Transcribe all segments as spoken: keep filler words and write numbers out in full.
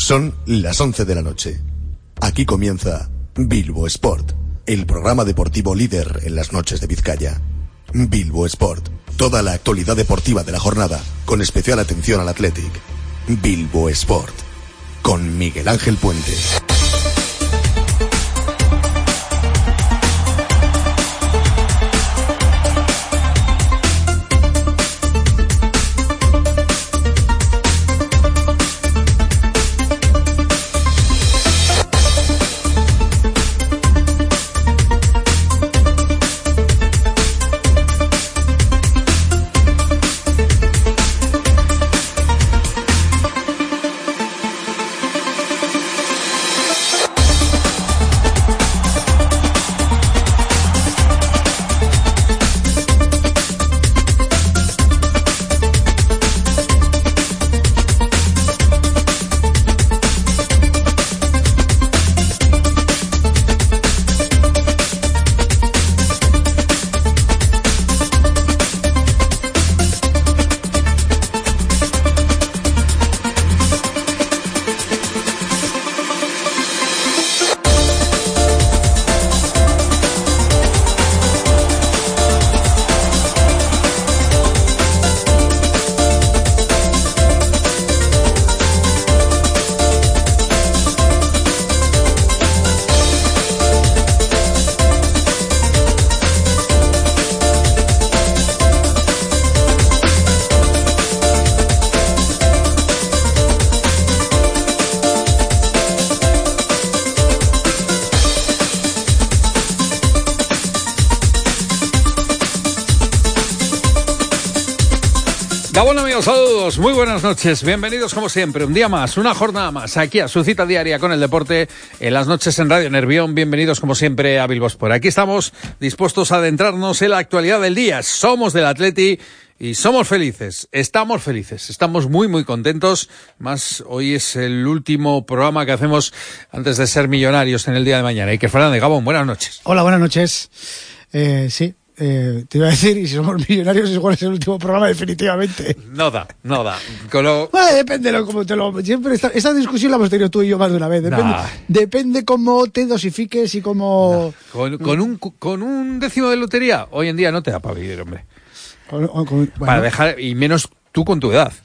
Son las once de la noche. Aquí comienza Bilbo Sport, el programa deportivo líder en las noches de Vizcaya. Bilbo Sport, toda la actualidad deportiva de la jornada, con especial atención al Athletic. Bilbo Sport, con Miguel Ángel Puente. Saludos, muy buenas noches, bienvenidos como siempre, un día más, una jornada más, aquí a su cita diaria con el deporte en las noches en Radio Nervión. Bienvenidos como siempre a Bilbo Sport. Aquí estamos dispuestos a adentrarnos en la actualidad del día. Somos del Atleti y somos felices, estamos felices, estamos muy muy contentos. Más hoy es el último programa que hacemos antes de ser millonarios en el día de mañana. Iker Fernández, Gabón, buenas noches. Hola, buenas noches. Eh, sí. Eh, te iba a decir, y si somos millonarios, igual es el último programa, definitivamente. No da, no da. Con lo... Bueno, depende de cómo te lo. Siempre esta, esta discusión la hemos tenido tú y yo más de una vez. Depende, nah. depende cómo te dosifiques y cómo. Nah. Con, con, un, con un décimo de lotería, hoy en día no te da para vivir, hombre. Con, con, bueno. Para dejar, y menos tú con tu edad.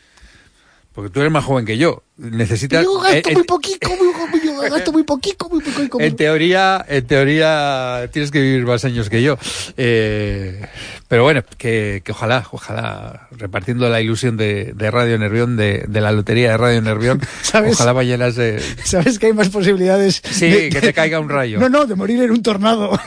Porque tú eres más joven que yo. Necesitas. Yo gasto eh, muy poquito, muy, yo gasto muy poquito, muy poquito. En teoría, en teoría tienes que vivir más años que yo. Eh, pero bueno, que, que ojalá, ojalá, repartiendo la ilusión de, de Radio Nervión, de, de la lotería de Radio Nervión, ¿sabes? Ojalá mañana se... ¿Sabes que hay más posibilidades? Sí, de, que te caiga un rayo. No, no, de morir en un tornado.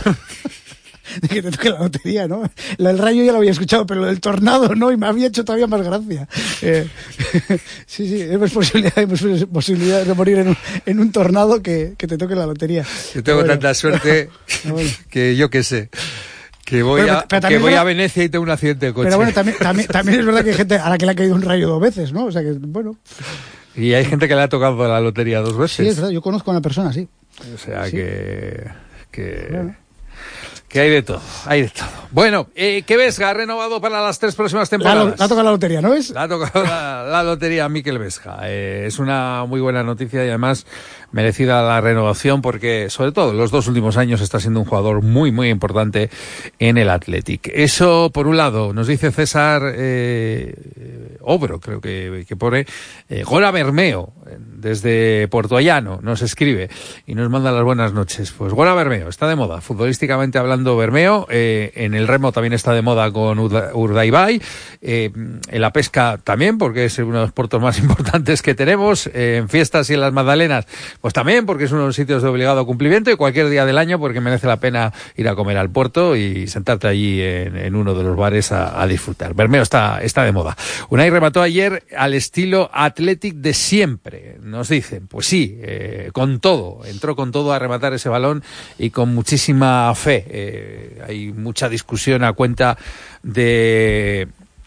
De que te toque la lotería, ¿no? Lo del rayo ya lo había escuchado, pero lo del tornado no, y me había hecho todavía más gracia. Eh, sí, sí, hay más posibilidad, hay más posibilidad de morir en un, en un tornado que, que te toque la lotería. Yo tengo bueno. tanta suerte bueno. que yo qué sé. Que voy, pero, a, pero que voy a Venecia y tengo un accidente de coche. Pero bueno, también, también, también es verdad que hay gente a la que le ha caído un rayo dos veces, ¿no? O sea que, bueno. Y hay gente que le ha tocado la lotería dos veces. Sí, es verdad, yo conozco a una persona, sí. O sea sí. que... que... Bueno. Que hay de todo, hay de todo. Bueno, eh, ¿qué Vesga ha renovado para las tres próximas temporadas? La, la ha tocado la lotería, ¿no ves? La ha tocado la, la lotería a Mikel Vesga. Eh, es una muy buena noticia y además merecida la renovación porque, sobre todo, en los dos últimos años está siendo un jugador muy, muy importante en el Athletic. Eso, por un lado, nos dice César eh, Obro, creo que, que pone, eh, Gora Bermeo, desde Portollano, nos escribe y nos manda las buenas noches. Pues Gora Bermeo, está de moda, futbolísticamente hablando Bermeo, eh, en el remo también está de moda con Urdaibai, eh, en la pesca también, porque es uno de los puertos más importantes que tenemos, eh, en fiestas y en las Magdalenas, pues también, porque es uno de los sitios de obligado cumplimiento y cualquier día del año, porque merece la pena ir a comer al puerto y sentarte allí en, en uno de los bares a, a disfrutar. Bermeo está, está de moda. Unai remató ayer al estilo Athletic de siempre, nos dicen. Pues sí, eh, con todo, entró con todo a rematar ese balón y con muchísima fe. Eh, hay mucha discusión a cuenta de,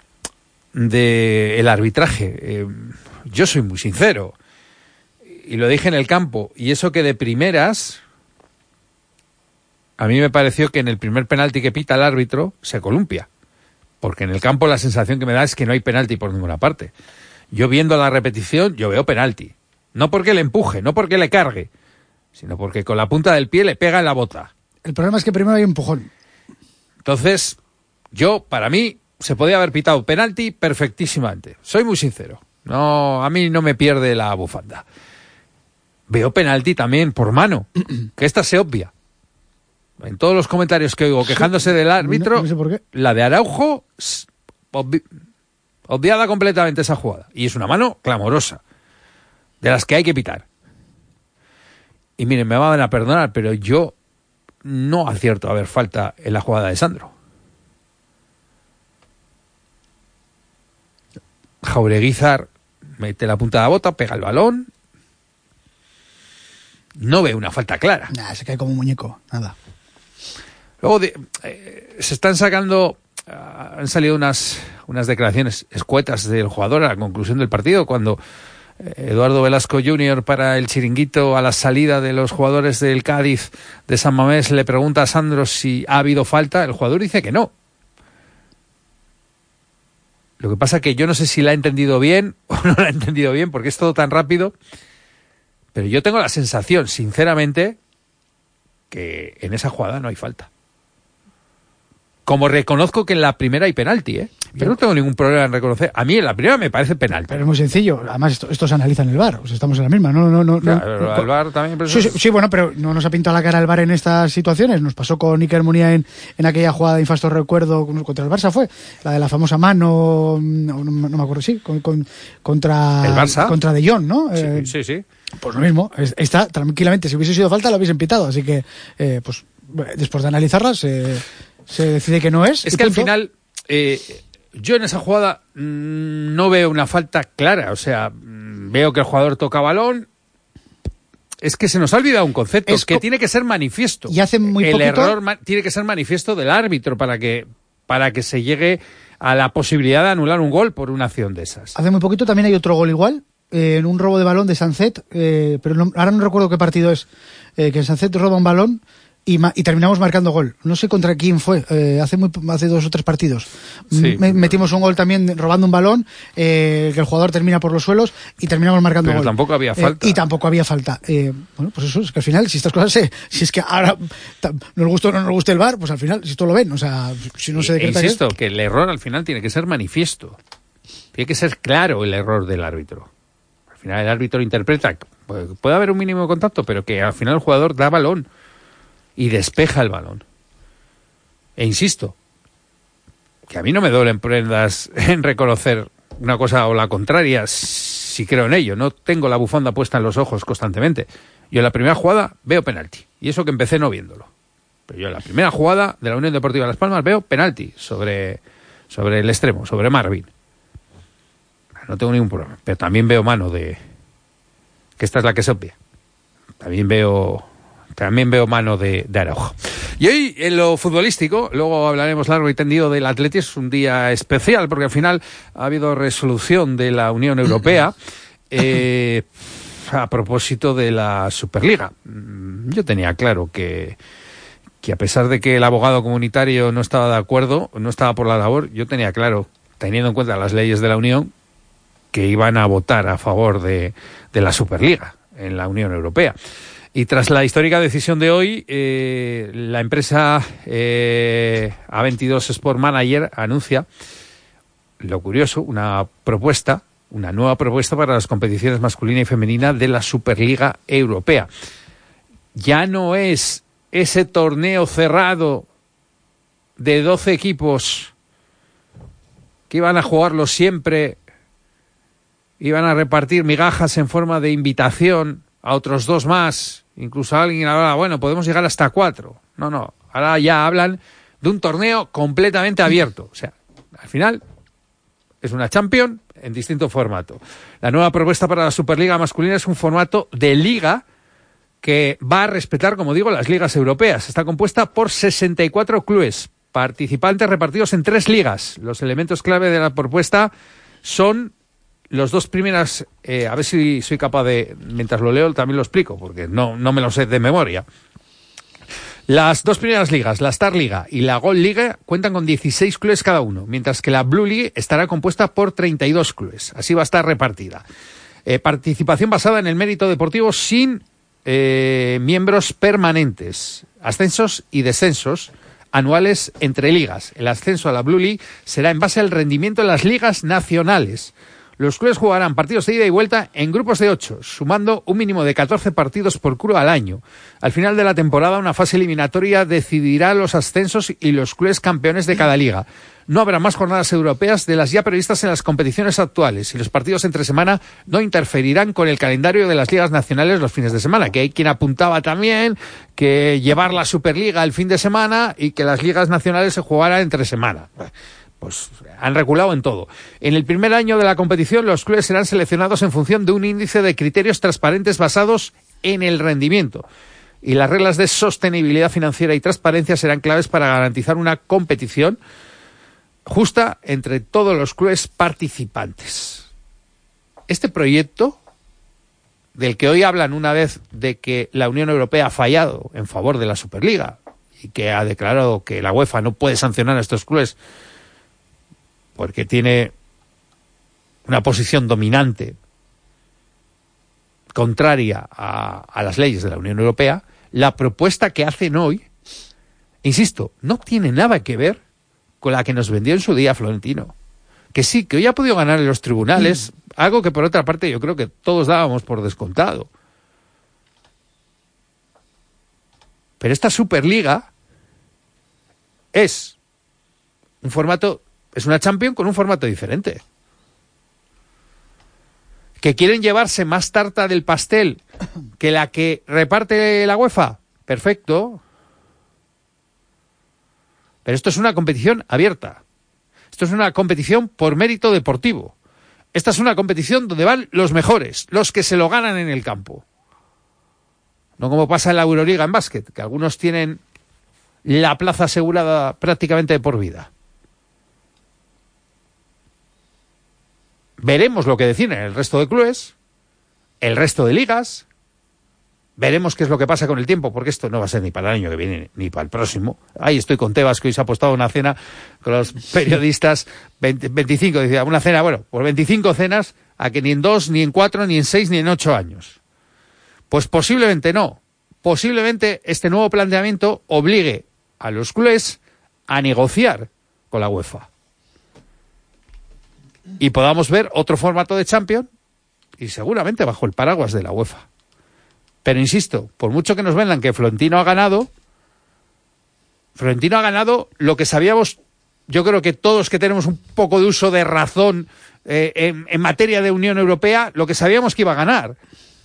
de el arbitraje. Eh, yo soy muy sincero y lo dije en el campo, y eso que de primeras a mí me pareció que en el primer penalti que pita el árbitro se columpia, porque en el campo la sensación que me da es que no hay penalti por ninguna parte. Yo viendo la repetición, yo veo penalti. No porque le empuje, no porque le cargue, sino porque con la punta del pie le pega en la bota. El problema es que primero hay un empujón. Entonces, yo, para mí, se podía haber pitado penalti perfectísimamente. Soy muy sincero. No, a mí no me pierde la bufanda. Veo penalti también por mano, que esta se obvia. En todos los comentarios que oigo quejándose del árbitro, no, no sé por qué. La de Araujo, obvi obviada completamente esa jugada. Y es una mano clamorosa, de las que hay que pitar. Y miren, me van a perdonar, pero yo no acierto a ver falta en la jugada de Sandro. Jaureguizar mete la punta de la bota, pega el balón. No ve una falta clara. Nah, se cae como un muñeco, nada. Luego de, eh, se están sacando, uh, han salido unas, unas declaraciones escuetas del jugador a la conclusión del partido, cuando eh, Eduardo Velasco junior para el Chiringuito, a la salida de los jugadores del Cádiz de San Mamés, le pregunta a Sandro si ha habido falta. El jugador dice que no. Lo que pasa es que yo no sé si la ha entendido bien o no la ha entendido bien, porque es todo tan rápido. Pero yo tengo la sensación, sinceramente, que en esa jugada no hay falta. Como reconozco que en la primera hay penalti, ¿eh? Pero no tengo ningún problema en reconocer. A mí en la primera me parece penalti. Pero es muy sencillo. Además, esto, esto se analiza en el V A R. O sea, estamos en la misma. No, no, no. Claro, no, el V A R también. Pero sí, sí, sí, bueno, pero no nos ha pintado la cara el V A R en estas situaciones. Nos pasó con Iker Muniain en, en aquella jugada de infasto recuerdo contra el Barça, fue la de la famosa mano, no, no, no me acuerdo, sí, con, con, contra el Barça, contra De Jong, ¿no? Sí, eh, sí, sí. Pues lo mismo. Está tranquilamente. Si hubiese sido falta, lo hubiesen pitado. Así que, eh, pues, después de analizarlas. Eh, se decide que no es. Es que punto. al final, eh, yo en esa jugada mmm, no veo una falta clara. O sea, mmm, veo que el jugador toca balón. Es que se nos ha olvidado un concepto, es que tiene que ser manifiesto. Y hace muy el poquito... error ma tiene que ser manifiesto del árbitro para que, para que se llegue a la posibilidad de anular un gol por una acción de esas. Hace muy poquito también hay otro gol igual, eh, en un robo de balón de Sancet, eh, pero no, ahora no recuerdo qué partido es, eh, que Sancet roba un balón Y, y terminamos marcando gol. No sé contra quién fue, eh, hace muy hace dos o tres partidos. Sí. M metimos un gol también robando un balón, eh, que el jugador termina por los suelos y terminamos marcando Pero gol. Pero tampoco había falta. Eh, y tampoco había falta. Eh, bueno, pues eso, es que al final, si estas cosas, se, si es que ahora nos gusta o no nos gusta el V A R, pues al final, si esto lo ven, o sea, si no se decreta... E insisto, que... que el error al final tiene que ser manifiesto. Tiene que ser claro el error del árbitro. Al final el árbitro interpreta, puede haber un mínimo de contacto, pero que al final el jugador da balón y despeja el balón. E insisto, que a mí no me duelen prendas en reconocer una cosa o la contraria si creo en ello. No tengo la bufanda puesta en los ojos constantemente. Yo en la primera jugada veo penalti. Y eso que empecé no viéndolo. Pero yo en la primera jugada de la Unión Deportiva Las Palmas veo penalti sobre, sobre el extremo, sobre Marvin. No tengo ningún problema. Pero también veo mano de... que esta es la que se obvia. También veo... También veo mano de, de Araujo. Y hoy, en lo futbolístico, luego hablaremos largo y tendido del Atleti, es un día especial, porque al final ha habido resolución de la Unión Europea eh, a propósito de la Superliga. Yo tenía claro que, que a pesar de que el abogado comunitario no estaba de acuerdo, no estaba por la labor, yo tenía claro, teniendo en cuenta las leyes de la Unión, que iban a votar a favor de, de la Superliga en la Unión Europea. Y tras la histórica decisión de hoy, eh, la empresa eh, A veintidós Sport Manager anuncia, lo curioso, una propuesta, una nueva propuesta para las competiciones masculina y femenina de la Superliga Europea. Ya no es ese torneo cerrado de doce equipos que iban a jugarlo siempre, iban a repartir migajas en forma de invitación a otros dos más. Incluso alguien habla, bueno, podemos llegar hasta cuatro. No, no, ahora ya hablan de un torneo completamente abierto. O sea, al final es una Champions en distinto formato. La nueva propuesta para la Superliga masculina es un formato de liga que va a respetar, como digo, las ligas europeas. Está compuesta por sesenta y cuatro clubes participantes repartidos en tres ligas. Los elementos clave de la propuesta son... Los dos primeras, eh, a ver si soy capaz de, mientras lo leo también lo explico, porque no, no me lo sé de memoria. Las dos primeras ligas, la Star Liga y la Gold Liga, cuentan con dieciséis clubes cada uno, mientras que la Blue League estará compuesta por treinta y dos clubes. Así va a estar repartida. Eh, participación basada en el mérito deportivo sin eh, miembros permanentes, ascensos y descensos anuales entre ligas. El ascenso a la Blue League será en base al rendimiento en las ligas nacionales. Los clubes jugarán partidos de ida y vuelta en grupos de ocho, sumando un mínimo de catorce partidos por club al año. Al final de la temporada, una fase eliminatoria decidirá los ascensos y los clubes campeones de cada liga. No habrá más jornadas europeas de las ya previstas en las competiciones actuales y los partidos entre semana no interferirán con el calendario de las ligas nacionales los fines de semana, que hay quien apuntaba también que llevar la Superliga el fin de semana y que las ligas nacionales se jugaran entre semana. Pues han reculado en todo. En el primer año de la competición, los clubes serán seleccionados en función de un índice de criterios transparentes basados en el rendimiento. Y las reglas de sostenibilidad financiera y transparencia serán claves para garantizar una competición justa entre todos los clubes participantes. Este proyecto, del que hoy hablan una vez de que la Unión Europea ha fallado en favor de la Superliga y que ha declarado que la UEFA no puede sancionar a estos clubes porque tiene una posición dominante contraria a, a las leyes de la Unión Europea, la propuesta que hacen hoy, insisto, no tiene nada que ver con la que nos vendió en su día Florentino. Que sí, que hoy ha podido ganar en los tribunales, mm. algo que por otra parte yo creo que todos dábamos por descontado. Pero esta Superliga es un formato... Es una Champions con un formato diferente. ¿Que quieren llevarse más tarta del pastel que la que reparte la UEFA? Perfecto. Pero esto es una competición abierta. Esto es una competición por mérito deportivo. Esta es una competición donde van los mejores, los que se lo ganan en el campo. No como pasa en la Euroliga en básquet, que algunos tienen la plaza asegurada prácticamente de por vida. Veremos lo que deciden el resto de clubes, el resto de ligas, veremos qué es lo que pasa con el tiempo, porque esto no va a ser ni para el año que viene ni para el próximo. Ahí estoy con Tebas, que hoy se ha apostado una cena con los periodistas, veinte, veinticinco, decía, una cena, bueno, por veinticinco cenas, a que ni en dos, ni en cuatro, ni en seis, ni en ocho años. Pues posiblemente no. Posiblemente este nuevo planteamiento obligue a los clubes a negociar con la UEFA. Y podamos ver otro formato de Champions y seguramente bajo el paraguas de la UEFA. Pero insisto, por mucho que nos vendan que Florentino ha ganado, Florentino ha ganado lo que sabíamos, yo creo que todos que tenemos un poco de uso de razón eh, en, en materia de Unión Europea, lo que sabíamos que iba a ganar.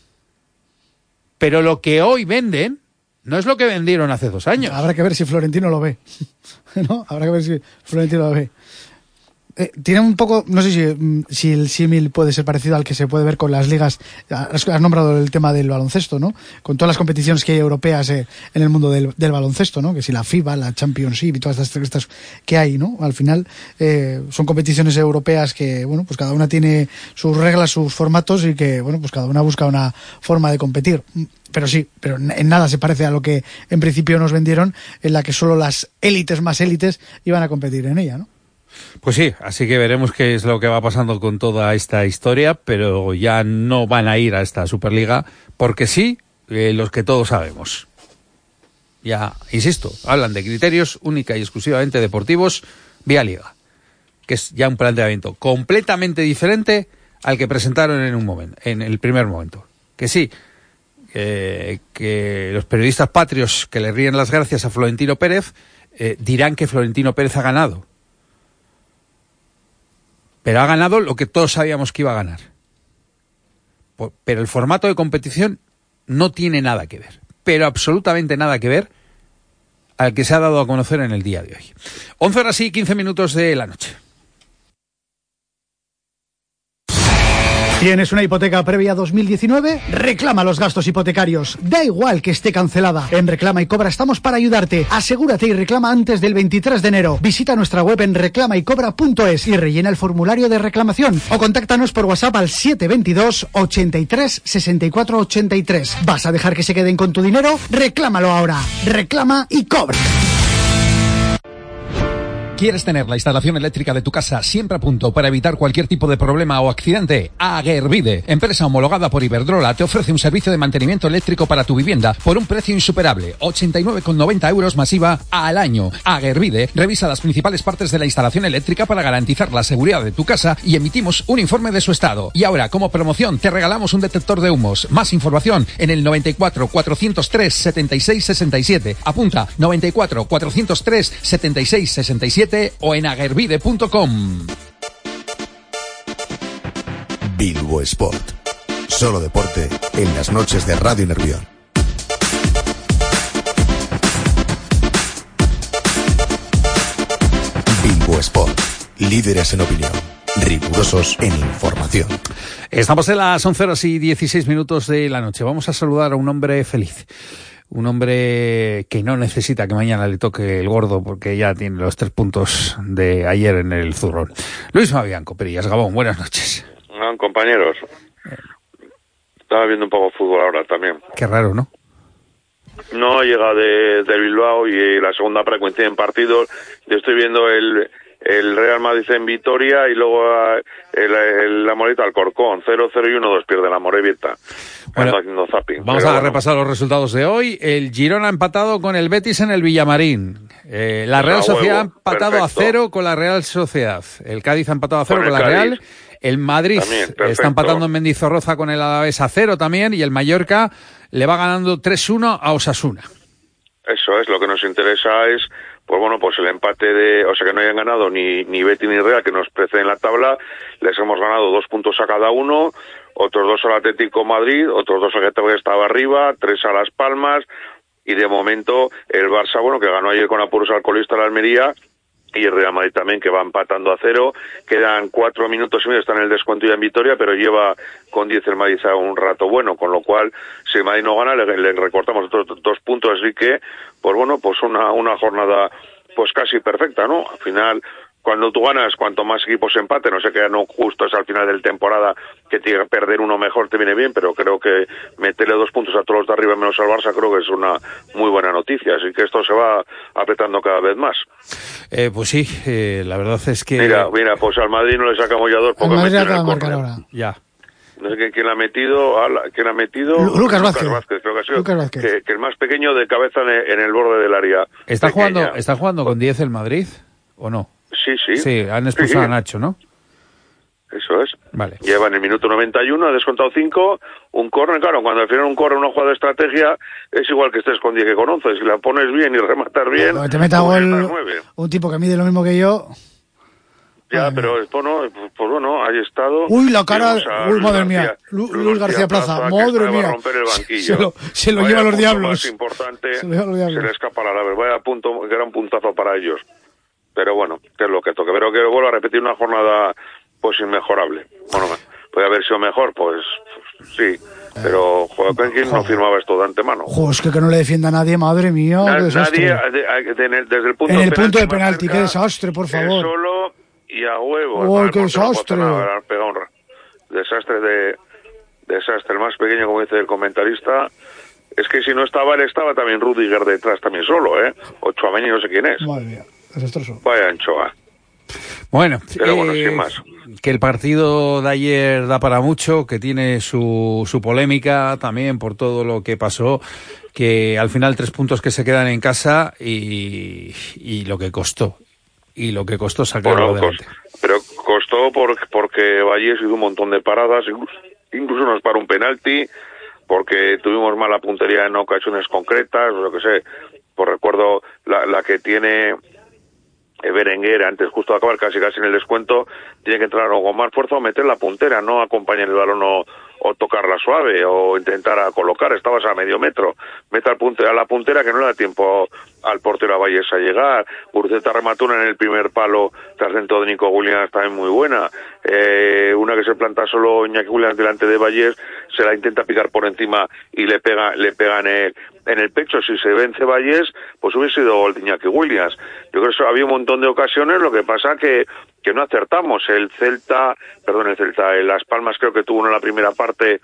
Pero lo que hoy venden no es lo que vendieron hace dos años. Habrá que ver si Florentino lo ve. ¿No? Habrá que ver si Florentino lo ve. Eh, tiene un poco, no sé si, si el símil puede ser parecido al que se puede ver con las ligas. Has, has nombrado el tema del baloncesto, ¿no? Con todas las competiciones que hay europeas eh, en el mundo del, del baloncesto, ¿no? Que si la FIBA, la Championship y todas estas, estas que hay, ¿no? Al final eh, son competiciones europeas que, bueno, pues cada una tiene sus reglas, sus formatos y que, bueno, pues cada una busca una forma de competir. Pero sí, pero en nada se parece a lo que en principio nos vendieron, en la que solo las élites más élites iban a competir en ella, ¿no? Pues sí, así que veremos qué es lo que va pasando con toda esta historia, pero ya no van a ir a esta Superliga, porque sí, eh, los que todos sabemos. Ya, insisto, hablan de criterios única y exclusivamente deportivos vía liga, que es ya un planteamiento completamente diferente al que presentaron en un momento, en el primer momento. Que sí, eh, que los periodistas patrios que le ríen las gracias a Florentino Pérez eh, dirán que Florentino Pérez ha ganado. Pero ha ganado lo que todos sabíamos que iba a ganar. Pero el formato de competición no tiene nada que ver, pero absolutamente nada que ver al que se ha dado a conocer en el día de hoy. once horas y quince minutos de la noche. ¿Tienes una hipoteca previa dos mil diecinueve? Reclama los gastos hipotecarios. Da igual que esté cancelada. En Reclama y Cobra estamos para ayudarte. Asegúrate y reclama antes del veintitrés de enero. Visita nuestra web en reclama y cobra punto es y rellena el formulario de reclamación. O contáctanos por WhatsApp al siete veintidós, ochenta y tres, sesenta y cuatro ochenta y tres. ¿Vas a dejar que se queden con tu dinero? Reclámalo ahora. Reclama y Cobra. ¿Quieres tener la instalación eléctrica de tu casa siempre a punto para evitar cualquier tipo de problema o accidente? Agerbide, empresa homologada por Iberdrola, te ofrece un servicio de mantenimiento eléctrico para tu vivienda por un precio insuperable, ochenta y nueve con noventa euros más I V A al año. Agerbide revisa las principales partes de la instalación eléctrica para garantizar la seguridad de tu casa y emitimos un informe de su estado. Y ahora, como promoción, te regalamos un detector de humos. Más información en el noventa y cuatro, cuatrocientos tres, setenta y seis, sesenta y siete. Apunta noventa y cuatro, cuatrocientos tres, setenta y seis, sesenta y siete o en agerbide punto com. Bilbo Sport. Solo deporte en las noches de Radio Nervión. Bilbo Sport. Líderes en opinión. Rigurosos en información. Estamos en las once horas y dieciséis minutos de la noche. Vamos a saludar a un hombre feliz. Un hombre que no necesita que mañana le toque el gordo porque ya tiene los tres puntos de ayer en el zurrón. Luis Mabianco, Perillas Gabón, buenas noches. No, compañeros. Estaba viendo un poco de fútbol ahora también. Qué raro, ¿no? No, llega de, de Bilbao y la segunda pre coincide en partidos. Yo estoy viendo el, el Real Madrid en Vitoria y luego el, el, la Moreta al Corcón. cero cero y uno dos pierde la Morevieta. Bueno, haciendo zapping. Vamos Pero a bueno. repasar los resultados de hoy. El Girona ha empatado con el Betis en el Villamarín. Eh, la Real A Sociedad ha huevo, empatado perfecto. a cero con la Real Sociedad. El Cádiz ha empatado a cero Con con, el la Real. Cádiz. El Madrid También, perfecto. está empatando en Mendizorroza con el Alavés a cero también. Y el Mallorca le va ganando tres uno a Osasuna. Eso es, lo que nos interesa es, pues bueno, pues el empate de, o sea, que no hayan ganado ni, ni Betis ni Real, que nos preceden en la tabla, les hemos ganado dos puntos a cada uno, otros dos al Atlético Madrid, otros dos al Getafe que estaba arriba, tres a Las Palmas, y de momento el Barça, bueno, que ganó ayer con apuros al colista la Almería, y el Real Madrid también, que va empatando a cero. Quedan cuatro minutos y medio, está en el descuento ya en Vitoria, pero lleva con diez el Madrid a un rato bueno, con lo cual, si el Madrid no gana, le, le recortamos otros dos puntos, así que, pues bueno, pues una, una jornada pues casi perfecta, ¿no? Al final, cuando tú ganas, cuanto más equipos empaten, no sé que no justo es al final de la temporada que tiene que perder uno mejor te viene bien, pero creo que meterle dos puntos a todos los de arriba menos al Barça creo que es una muy buena noticia, así que esto se va apretando cada vez más. Eh, pues sí, eh, la verdad es que... Mira, mira, pues al Madrid no le sacamos ya dos El porque Madrid metió en acaba el de marcar córner. ahora. Ya. No sé quién, quién la ha metido, ala, quién ha metido... Lu- Lucas Vázquez. creo que ha sido, Lucas Vázquez. Que, que el más pequeño de cabeza en el, en el borde del área. ¿Está pequeña. jugando, ¿Está jugando con diez el Madrid o no? Sí, sí. Sí, han expulsado Sí, a Nacho, ¿no? Eso es. Vale. Lleva en el minuto noventa y uno, ha descontado cinco, un córner, claro, cuando al final un córner, una jugada de estrategia, es igual que estés con diez que con once, si la pones bien y rematas bien... Cuando te meta pues gol estás nueve. un tipo que mide lo mismo que yo. Ya, Madre pero bueno, pues, pues bueno, ahí estado... Uy, la cara. Tenemos a Uy, madre Luis mía. García- Lu- Luis García Plaza. que Madre estaba a mía. romper el banquillo. Se lo, se lo Vaya lleva a los punto diablos. Más importante, Se lo lleva a los diablos. se le escapa la nave. Vaya punto, que era un puntazo para ellos. Pero bueno, que es lo que toque. Pero que vuelvo a repetir una jornada pues inmejorable. Bueno, puede haber sido mejor, pues, pues sí. Pero joder, ¿quién no firmaba esto de antemano? Ojo, es que, que no le defienda a nadie, madre mía. Na- Qué desastre. nadie, de- de- en el- desde el punto En el de punto de más penalti, cerca, qué desastre, por él favor. solo y a huevo. ¡Uy, El qué portero no puede hacer desastre! nada, ha pegado un ra- desastre de desastre, el más pequeño, como dice el comentarista. Es que si no estaba él, estaba también Rudiger detrás también solo, ¿eh? Ochoa no sé quién es. Madre mía, desastroso. Vaya anchoa. Bueno, Pero bueno, eh, sin más. que el partido de ayer da para mucho, que tiene su, su polémica también por todo lo que pasó, que al final tres puntos que se quedan en casa y, y lo que costó, y lo que costó sacarlo Bueno, adelante. cos- pero costó por, porque Valles hizo un montón de paradas, incluso, incluso nos paró un penalti, porque tuvimos mala puntería en ocasiones concretas, o lo que sé. Por recuerdo la, la que tiene Berenguer, antes justo de acabar casi casi en el descuento, tiene que entrar o con más fuerza o meter la puntera, no acompañar el balón o, o tocarla suave o intentar a colocar, estabas a medio metro, mete al punte, a la puntera que no le da tiempo al portero a Valles a llegar. Burceta remató una en el primer palo tras dentro de Nico Williams, también muy buena. Eh, una que se planta solo Iñaki Williams delante de Valles, se la intenta picar por encima y le pega le pega en el, en el pecho. Si se vence Valles, pues hubiese sido gol de Iñaki Williams. Yo creo que había un montón de ocasiones, lo que pasa que que no acertamos. El Celta, perdón, el Celta, el Las Palmas creo que tuvo en la primera parte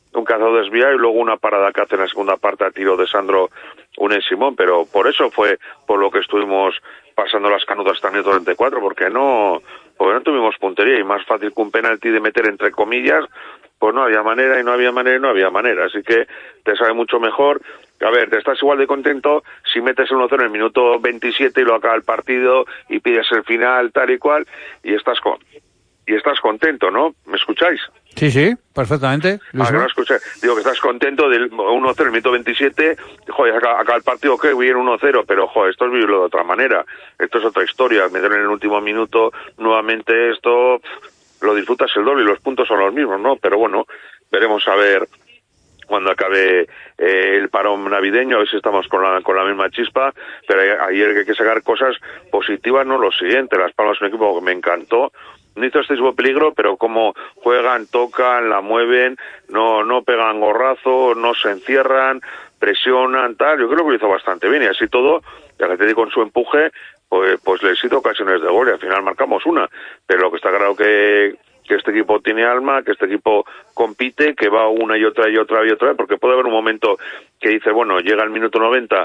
un cazado desviado y luego una parada que hace en la segunda parte a tiro de Sandro Unai Simón, pero por eso fue por lo que estuvimos pasando las canutas hasta el minuto treinta y cuatro, porque no, porque no tuvimos puntería, y más fácil que un penalti de meter entre comillas, pues no había manera y no había manera y no había manera, así que te sabe mucho mejor. A ver, te estás igual de contento si metes el uno cero en el minuto veintisiete y lo acaba el partido y pides el final tal y cual y estás con y estás contento, ¿no? ¿Me escucháis? Sí, sí, perfectamente. Ah, no escuché. Digo que estás contento del uno cero en el minuto veintisiete, joder, acá, acá el partido que viene uno cero, pero joder, esto es vivirlo de otra manera, esto es otra historia, meter en el último minuto nuevamente esto, pff, lo disfrutas el doble y los puntos son los mismos, ¿no? Pero bueno, veremos a ver cuando acabe eh, el parón navideño, a ver si estamos con la, con la misma chispa, pero ayer que hay que sacar cosas positivas, no lo siguiente, Las Palmas es un equipo que me encantó, no hizo excesivo peligro, pero como juegan, tocan, la mueven, no no pegan gorrazo, no se encierran, presionan, tal, yo creo que lo hizo bastante bien, y así todo, ya que te digo, con su empuje, pues, pues les hizo ocasiones de gol, y al final marcamos una, pero lo que está claro que que este equipo tiene alma, que este equipo compite, que va una y otra y otra y otra vez, porque puede haber un momento que dice, bueno, llega el minuto noventa,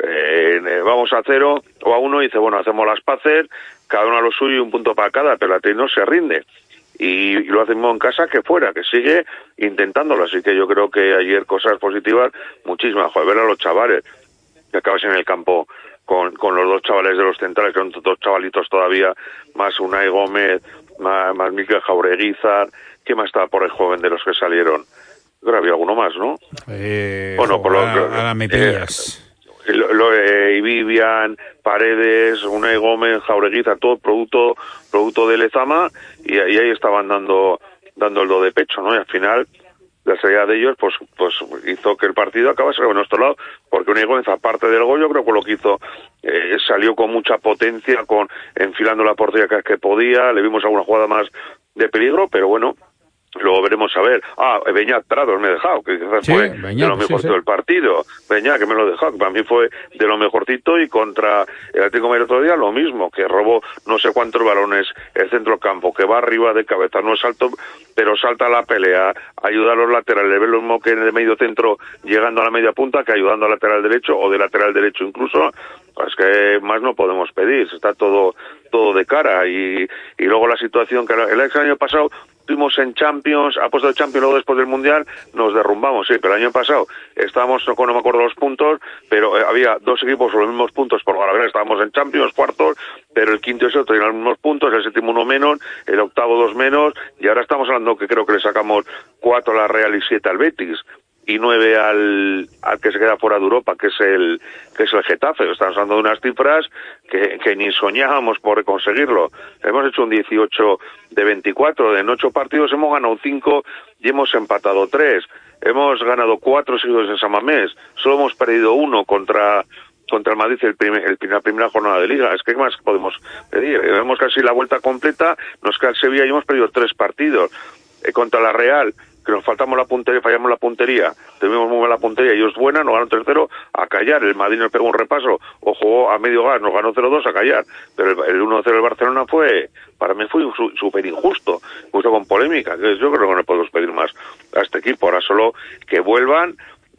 eh, vamos a cero o a uno, y dice, bueno, hacemos las paces, cada uno a lo suyo y un punto para cada, pero el Atleti no se rinde. Y, y lo hacemos en casa que fuera, que sigue intentándolo, así que yo creo que ayer cosas positivas, muchísimas, joder, ver a los chavales, que acabas en el campo con, con los dos chavales de los centrales, que son dos chavalitos todavía, más Unai Gómez, más, más Mikel Jaureguizar, ¿qué más estaba por el joven de los que salieron? Creo que había alguno más, ¿no? Eh, bueno, por lo que... Ahora me pillas. Eh, lo, lo, eh, Vivian, Paredes, Unai Gómez, Jaureguizar, todo producto producto de Lezama, y, y ahí estaban dando dando el do de pecho, ¿no? Y al final, la salida de ellos, pues pues hizo que el partido acabase a nuestro lado, porque Unai Gómez, aparte del gol, yo creo que lo que hizo, eh, salió con mucha potencia, con enfilando la portería que, que podía, le vimos alguna jugada más de peligro, pero bueno, luego veremos a ver. Ah, Beñat Prados me he dejado, que quizás sí, fue Beñat, de lo mejorcito sí, sí. del partido. Beñat, que me lo he dejado, que para mí fue de lo mejorcito, y contra el Atlético el otro día lo mismo, que robó no sé cuántos balones el centro campo, que va arriba de cabeza, no es alto, pero salta a la pelea, ayuda a los laterales, ve lo mismo que en el medio centro llegando a la media punta, que ayudando al lateral derecho, o de lateral derecho incluso. Es que más no podemos pedir, está todo todo de cara, y, y luego la situación que el ex año pasado estuvimos en Champions, ha puesto el Champions, luego después del Mundial nos derrumbamos, sí, pero el año pasado estábamos, no, no me acuerdo los puntos, pero eh, había dos equipos con los mismos puntos, por la verdad estábamos en Champions, cuartos, pero el quinto y el otro tenían los mismos puntos, el séptimo uno menos, el octavo dos menos, y ahora estamos hablando que creo que le sacamos cuatro a la Real y siete al Betis, y nueve al, al que se queda fuera de Europa, que es el que es el Getafe. Estamos hablando de unas cifras que, que ni soñábamos por conseguirlo. Hemos hecho un dieciocho de veinticuatro, en ocho partidos hemos ganado cinco y hemos empatado tres. Hemos ganado cuatro seguidos en San Mamés, solo hemos perdido uno contra contra el Madrid el primer, el, la primera jornada de Liga. Es que ¿qué más podemos pedir? Hemos casi la vuelta completa, nos queda el Sevilla y hemos perdido tres partidos. Eh, contra la Real, que nos faltamos la puntería, fallamos la puntería, tuvimos muy buena puntería y ellos buena, nos ganó tres cero a callar, el Madrid nos pegó un repaso, o jugó a medio gas, nos ganó cero dos a callar, pero el, el uno cero del Barcelona fue, para mí fue súper injusto, justo con polémica, que yo creo que no podemos pedir más a este equipo, ahora solo que vuelvan,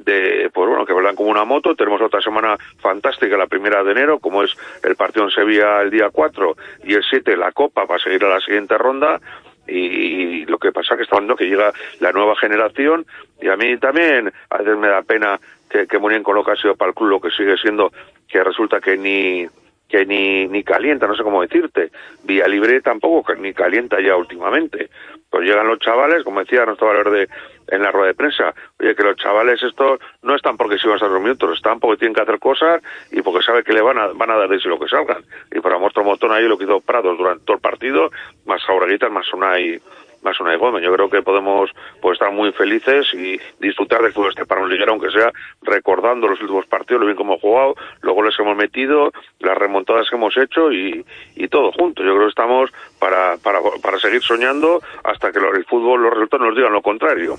de pues bueno, que vuelvan como una moto. Tenemos otra semana fantástica, la primera de enero, como es el partido en Sevilla el día cuatro, y el siete la Copa, para seguir a la siguiente ronda. Y lo que pasa que está viendo que llega la nueva generación, y a mí también a veces me da pena que, que Munienko lo que ha sido para el club, lo que sigue siendo, que resulta que ni que ni ni calienta, no sé cómo decirte. Villalibre tampoco, que ni calienta ya últimamente. Pues llegan los chavales, como decía nuestro Valverde en la rueda de prensa, oye, que los chavales estos no están porque sigan hasta los minutos, están porque tienen que hacer cosas y porque sabe que le van a van a dar de sí lo que salgan. Y para nuestro montón ahí lo que hizo Prados durante todo el partido, más Jaureguizar, más Unai más Unai Gómez. Yo creo que podemos pues estar muy felices y disfrutar del fútbol este para un liguero, aunque sea recordando los últimos partidos, lo bien que hemos jugado, los goles que hemos metido, las remontadas que hemos hecho y, y todo junto. Yo creo que estamos para, para, para seguir soñando hasta que el fútbol, los resultados nos digan lo contrario.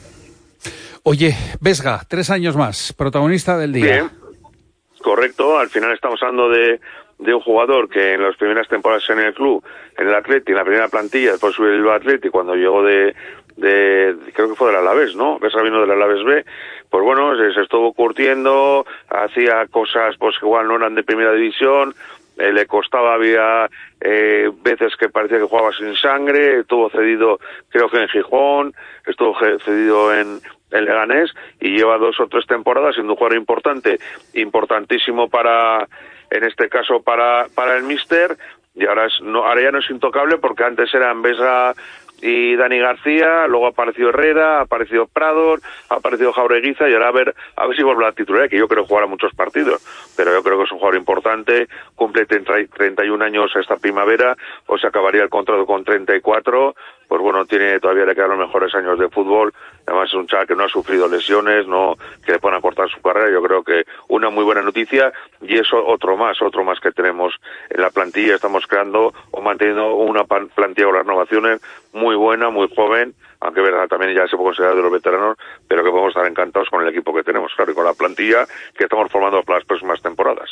Oye, Vesga, tres años más, protagonista del día. Bien, correcto. Al final estamos hablando de de un jugador que en las primeras temporadas en el club, en el Atleti, en la primera plantilla, después subió el Atleti, cuando llegó de, de creo que fue del Alavés, ¿no? Vesga vino del Alavés B, pues bueno, se, se estuvo curtiendo, hacía cosas pues que igual no eran de primera división, eh, le costaba, había eh, veces que parecía que jugaba sin sangre, estuvo cedido creo que en Gijón, estuvo cedido en, en Leganés y lleva dos o tres temporadas siendo un jugador importante, importantísimo para, en este caso para, para el míster, y ahora, es, no, ahora ya no es intocable porque antes eran Vesga y Dani García, luego ha aparecido Herrera, ha aparecido Prador, ha aparecido Jaureguiza y ahora a ver a ver si vuelve a la titularidad, que yo creo que jugará muchos partidos, pero yo creo que es un jugador importante, cumple treinta y un años esta primavera, o se acabaría el contrato con treinta y cuatro, pues bueno, tiene todavía le quedan los mejores años de fútbol, además es un chaval que no ha sufrido lesiones, no que le puedan acortar su carrera, yo creo que una muy buena noticia, y eso otro más, otro más que tenemos en la plantilla, estamos creando o manteniendo una plantilla con las renovaciones muy buena, muy joven, aunque verdad también ya se puede considerar de los veteranos, pero que podemos estar encantados con el equipo que tenemos, claro, y con la plantilla que estamos formando para las próximas temporadas.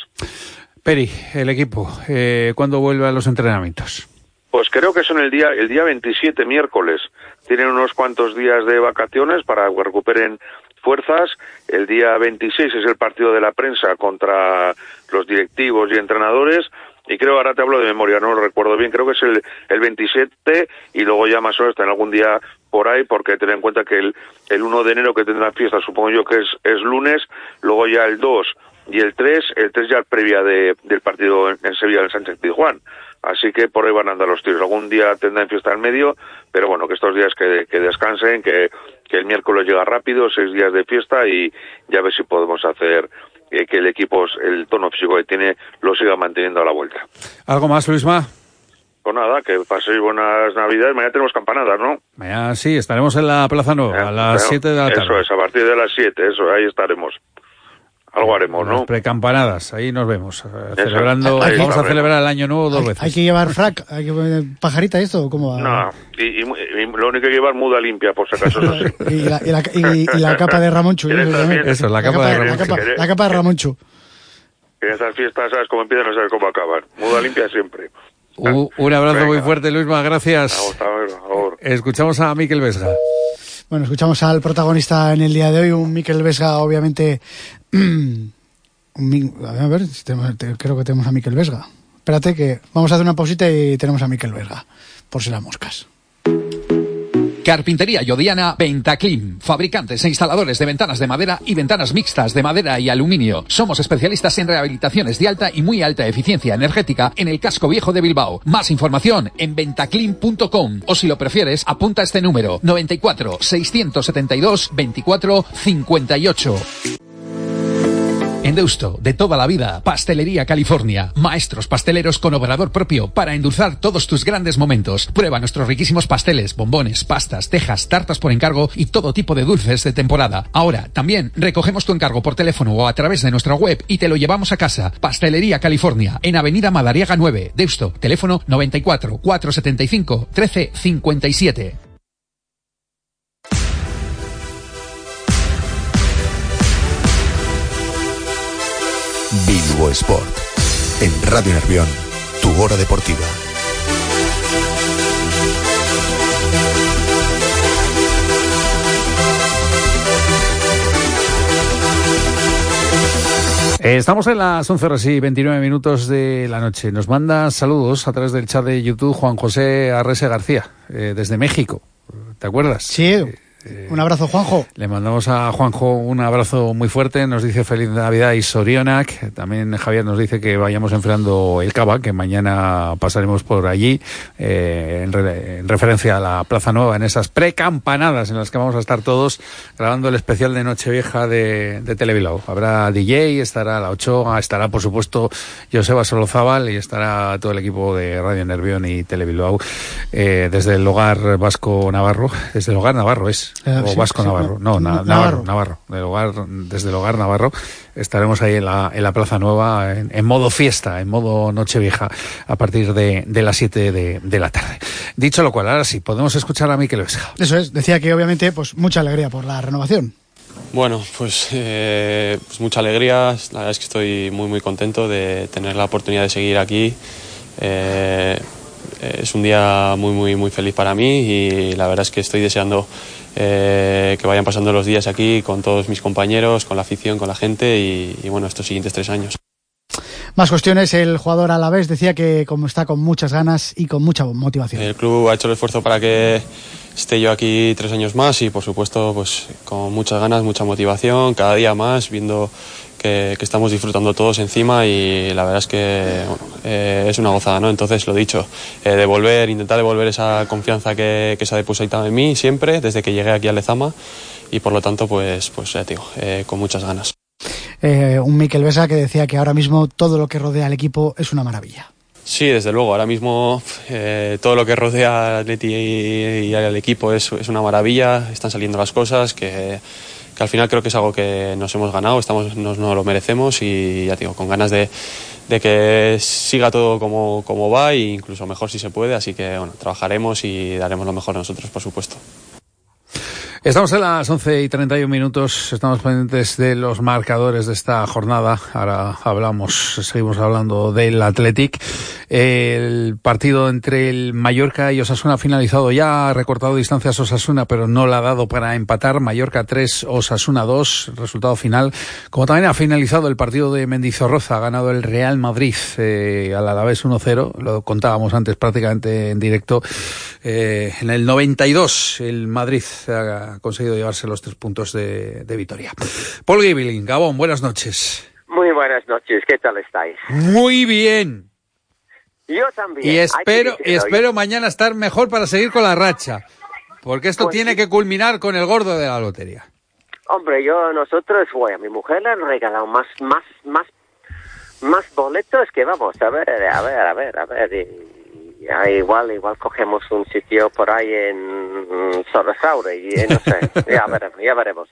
Peri, el equipo, eh, ¿cuándo vuelve a los entrenamientos? Pues creo que son el día el día veintisiete, miércoles. Tienen unos cuantos días de vacaciones para que recuperen fuerzas. El día veintiséis es el partido de la prensa contra los directivos y entrenadores. Y creo, ahora te hablo de memoria, no lo recuerdo bien, creo que es el, el veintisiete y luego ya más o menos en algún día por ahí, porque ten en cuenta que el, el uno de enero que tendrán fiesta, supongo yo que es, es lunes, luego ya el dos y el tres, el tres ya previa de, del partido en, en Sevilla del Sánchez Pizjuán. Así que por ahí van a andar los tiros. Algún día tendrán fiesta en medio, pero bueno, que estos días que, que descansen, que, que el miércoles llega rápido, seis días de fiesta y ya a ver si podemos hacer eh, que el equipo, el tono físico que tiene, lo siga manteniendo a la vuelta. ¿Algo más, Luisma? Pues nada, que paséis buenas Navidades. Mañana tenemos campanadas, ¿no? Mañana sí, estaremos en la Plaza Nueva, a las siete de la tarde. Eso es, a partir de las siete, eso, ahí estaremos. Algo haremos, ¿no? Las precampanadas, ahí nos vemos. Eh, celebrando, ahí vamos a estaremos. celebrar el año nuevo dos ¿Hay, veces. ¿Hay que llevar frac? ¿Hay que poner pajarita esto o cómo va? No, y, y, y lo único que llevar muda limpia, por si acaso, eso sí. y, la, y, la, y, y la capa de Ramoncho. ¿Quieres Eso, también? Eso, la capa de Ramoncho. La capa, la capa de Ramoncho. Que en esas fiestas sabes cómo empiezan, no sabes cómo acaban. Muda limpia siempre. Un, un abrazo Venga. muy fuerte, Luisma, gracias. A ver, a ver. Escuchamos a Mikel Vesga. Bueno, escuchamos al protagonista en el día de hoy, un Mikel Vesga, obviamente. un, a ver, si tenemos, te, creo que tenemos a Mikel Vesga. Espérate que vamos a hacer una pausita y tenemos a Mikel Vesga, por si las moscas. Carpintería Yodiana Ventaclim, fabricantes e instaladores de ventanas de madera y ventanas mixtas de madera y aluminio. Somos especialistas en rehabilitaciones de alta y muy alta eficiencia energética en el casco viejo de Bilbao. Más información en ventaclim punto com o si lo prefieres, apunta este número noventa y cuatro, seiscientos setenta y dos, veinticuatro, cincuenta y ocho. En Deusto, de toda la vida, Pastelería California. Maestros pasteleros con obrador propio para endulzar todos tus grandes momentos. Prueba nuestros riquísimos pasteles, bombones, pastas, tejas, tartas por encargo y todo tipo de dulces de temporada. Ahora, también recogemos tu encargo por teléfono o a través de nuestra web y te lo llevamos a casa. Pastelería California, en Avenida Madariaga nueve, Deusto. Teléfono noventa y cuatro, cuatrocientos setenta y cinco, trece cincuenta y siete. Bilbo Sport. En Radio Nervión, tu hora deportiva. Estamos en las once horas y veintinueve minutos de la noche. Nos manda saludos a través del chat de YouTube Juan José Arrese García, eh, desde México. ¿Te acuerdas? Sí. Eh, Un abrazo, Juanjo. Le mandamos a Juanjo un abrazo muy fuerte, nos dice feliz Navidad y Sorionak. También Javier nos dice que vayamos enfriando el Cava, que mañana pasaremos por allí, eh, en, re, en referencia a la Plaza Nueva, en esas precampanadas en las que vamos a estar todos grabando el especial de Nochevieja de, de Telebilbao. Habrá D J, estará la Ochoa, estará por supuesto Joseba Solozábal y estará todo el equipo de Radio Nervión y Telebilbao, eh, desde el hogar vasco Navarro, desde el hogar Navarro es. Eh, o sí, Vasco sí, Navarro, no, na, Navarro, Navarro, Navarro, del hogar, desde el hogar Navarro, estaremos ahí en la, en la Plaza Nueva, en, en modo fiesta, en modo Nochevieja, a partir de, de las siete de, de la tarde. Dicho lo cual, ahora sí, podemos escuchar a Mikel Vesga. Eso es, decía que obviamente, pues mucha alegría por la renovación. Bueno, pues, eh, pues mucha alegría, la verdad es que estoy muy muy contento de tener la oportunidad de seguir aquí. Eh, es un día muy, muy, muy feliz para mí y la verdad es que estoy deseando eh, que vayan pasando los días aquí con todos mis compañeros, con la afición, con la gente y, y bueno, estos siguientes tres años. Más cuestiones, el jugador alavés decía que como está con muchas ganas y con mucha motivación. El club ha hecho el esfuerzo para que esté yo aquí tres años más y por supuesto pues con muchas ganas, mucha motivación, cada día más, viendo que, que estamos disfrutando todos encima y la verdad es que bueno, eh, es una gozada, ¿no? Entonces, lo dicho, eh, devolver, intentar devolver esa confianza que, que se ha depositado en mí siempre, desde que llegué aquí a Lezama y por lo tanto, pues, pues ya te digo, eh, con muchas ganas. Eh, un Mikel Vesga que decía que ahora mismo todo lo que rodea al equipo es una maravilla. Sí, desde luego, ahora mismo eh, todo lo que rodea al Atleti y, y al equipo es, es una maravilla, están saliendo las cosas que, que al final creo que es algo que nos hemos ganado, estamos, nos, nos lo merecemos y ya digo, con ganas de, de que siga todo como, como va e incluso mejor si se puede, así que bueno, trabajaremos y daremos lo mejor nosotros, por supuesto. Estamos en las once y treinta y un minutos, estamos pendientes de los marcadores de esta jornada. Ahora hablamos, seguimos hablando del Athletic. El partido entre el Mallorca y Osasuna ha finalizado ya, ha recortado distancias Osasuna, pero no la ha dado para empatar. Mallorca tres, Osasuna dos, resultado final. Como también ha finalizado el partido de Mendizorroza, ha ganado el Real Madrid eh, al Alavés uno cero, lo contábamos antes prácticamente en directo. Eh, en el noventa y dos el Madrid ha conseguido llevarse los tres puntos de, de Vitoria. Paul Gibling, Gabón, buenas noches. Muy buenas noches, ¿qué tal estáis? Muy bien. Yo también. Y espero, y espero mañana estar mejor para seguir con la racha, porque esto pues tiene sí. que culminar con el gordo de la lotería. Hombre, yo, nosotros, bueno, a mi mujer le han regalado más, más, más, más boletos que vamos, a ver, a ver, a ver, a ver, y, y, igual, igual cogemos un sitio por ahí en Sorresaure y no sé, ya veremos, ya veremos.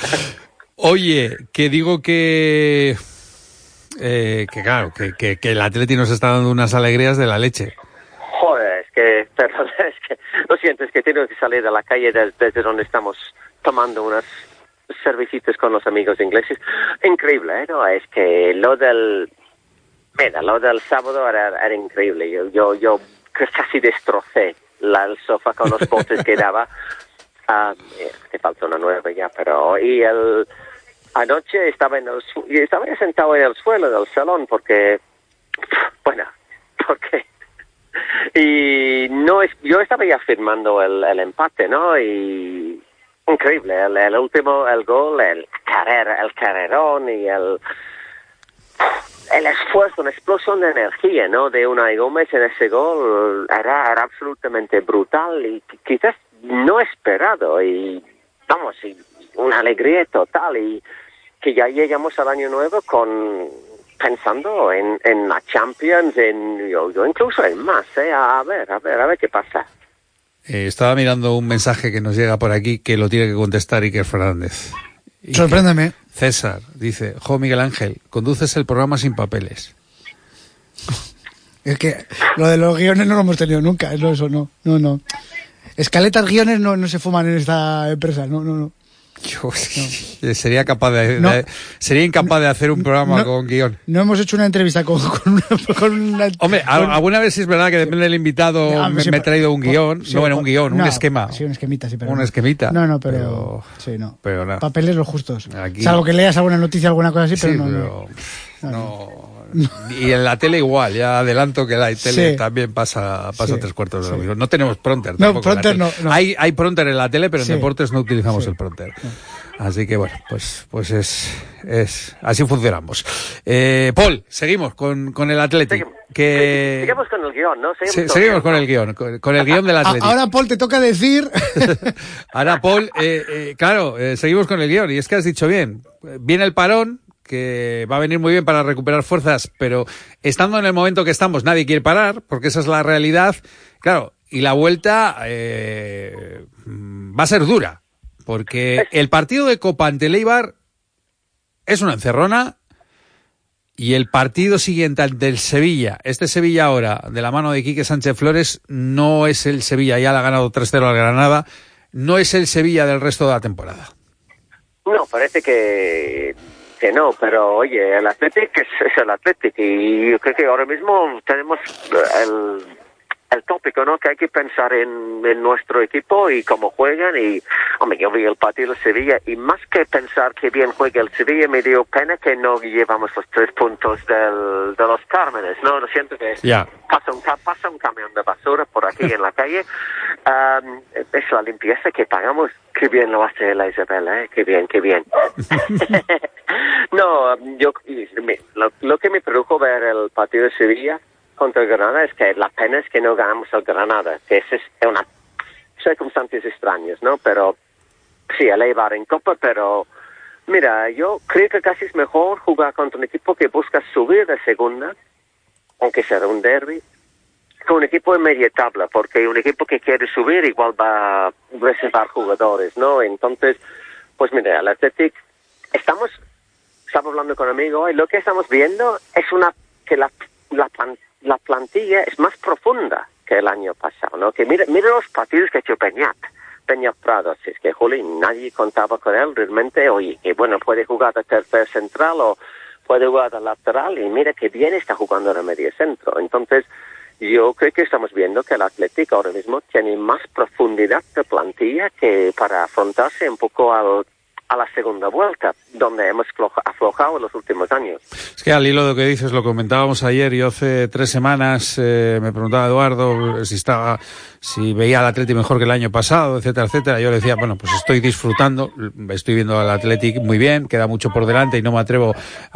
Oye, que digo que... Eh, que claro, que, que, que el Atleti nos está dando unas alegrías de la leche. Joder, es que, perdón, es que, lo siento, es que tengo que salir a la calle desde, desde donde estamos tomando unas servicios con los amigos ingleses. Increíble, ¿eh? ¿No? Es que lo del, mira, lo del sábado era, era increíble. Yo, yo, yo casi destrocé la, el sofá con los postes que daba. Uh, te falta una nueva ya, pero, y el, anoche estaba en el estaba sentado en el suelo del salón porque, bueno, porque y no es, yo estaba ya firmando el, el empate, ¿no? Y increíble, el, el último, el gol, el carrera, el carrerón y el el esfuerzo, una explosión de energía, ¿no? De Unai Gómez en ese gol era, era absolutamente brutal y quizás no esperado y vamos, y una alegría total y que ya llegamos al año nuevo con pensando en, en la Champions, en yo, yo incluso en más, ¿eh? A ver, a ver, a ver qué pasa. Eh, estaba mirando un mensaje que nos llega por aquí que lo tiene que contestar Iker Fernández. Iker, sorpréndeme. César dice, jo Miguel Ángel, conduces el programa sin papeles. Es que lo de los guiones no lo hemos tenido nunca, eso, eso no, no, no. Escaletas, guiones no, no se fuman en esta empresa, no, no, no. Yo no. sería capaz de, no. de sería incapaz de hacer un programa no, con guión. No hemos hecho una entrevista con, con, una, con una... Hombre, con... alguna vez sí es verdad que depende del invitado no, me, sí, me he traído un guión, sí, no, bueno, un guión, no, un esquema. Sí, un esquemita, sí, pero un no. esquemita. No, no, pero, pero sí, no. Pero nada. Papeles los justos. Aquí... Salvo que leas alguna noticia, alguna cosa así, pero sí, no. Pero... no, no. no. Y en la tele igual, ya adelanto que la tele sí. también pasa pasa sí, tres cuartos de lo mismo. No tenemos pronter. No, pronter no, no. Hay, hay pronter en la tele, pero en sí. deportes no utilizamos sí. el pronter. Sí. Así que bueno, pues pues es es así funcionamos. Eh, Paul, seguimos con, con el Athletic. Segui- que... Seguimos con el guión, ¿no? Seguimos, sí, con, seguimos con el guión, con, con el guión del Athletic. Ahora, Paul, te toca decir... Ahora, Paul, eh, eh, claro, eh, seguimos con el guión. Y es que has dicho bien, viene el parón, que va a venir muy bien para recuperar fuerzas, pero estando en el momento que estamos, nadie quiere parar, porque esa es la realidad. Claro, y la vuelta eh, va a ser dura, porque el partido de Copa ante el Eibar es una encerrona y el partido siguiente ante el Sevilla, este Sevilla ahora, de la mano de Quique Sánchez Flores, no es el Sevilla, ya le ha ganado tres cero al Granada, no es el Sevilla del resto de la temporada. No, parece que... que no, pero oye, el Athletic es, es el Athletic y yo creo que ahora mismo tenemos el, el tópico, ¿no? Que hay que pensar en, en nuestro equipo y cómo juegan. Y, hombre, yo vi el partido de Sevilla y más que pensar que bien juega el Sevilla, me dio pena que no llevamos los tres puntos del, de los Cármenes, ¿no? Lo siento que yeah. pasa, un, pasa un camión de basura por aquí en la calle. Um, es la limpieza que pagamos. Qué bien lo hace la Isabela, ¿eh? Qué bien, qué bien. No, yo lo, lo que me produjo ver el partido de Sevilla contra el Granada es que la pena es que no ganamos al Granada, que es, es una circunstancias extrañas, ¿no? Pero sí, el Eibar en Copa, pero mira, yo creo que casi es mejor jugar contra un equipo que busca subir de segunda, aunque sea un derbi, que un equipo en media tabla, porque un equipo que quiere subir igual va a reservar jugadores, ¿no? Entonces, pues mira, el Athletic, estamos, estaba hablando con un amigo, y lo que estamos viendo es una que la, la, la plantilla es más profunda que el año pasado, ¿no? Que mira, mira los partidos que ha hecho Peñat, Peña Prados, es que, jolín, nadie contaba con él realmente, oye, que bueno, puede jugar de tercer central o puede jugar de lateral, y mira que bien está jugando de medio centro. Entonces, yo creo que estamos viendo que el Atlético ahora mismo tiene más profundidad de plantilla que para afrontarse un poco al, a la segunda vuelta, donde hemos aflojado en los últimos años. Es que al hilo de lo que dices, lo comentábamos ayer, y hace tres semanas eh, me preguntaba Eduardo si estaba, si veía al Athletic mejor que el año pasado, etcétera, etcétera. Yo le decía, bueno, pues estoy disfrutando, estoy viendo al Athletic muy bien, queda mucho por delante y no me atrevo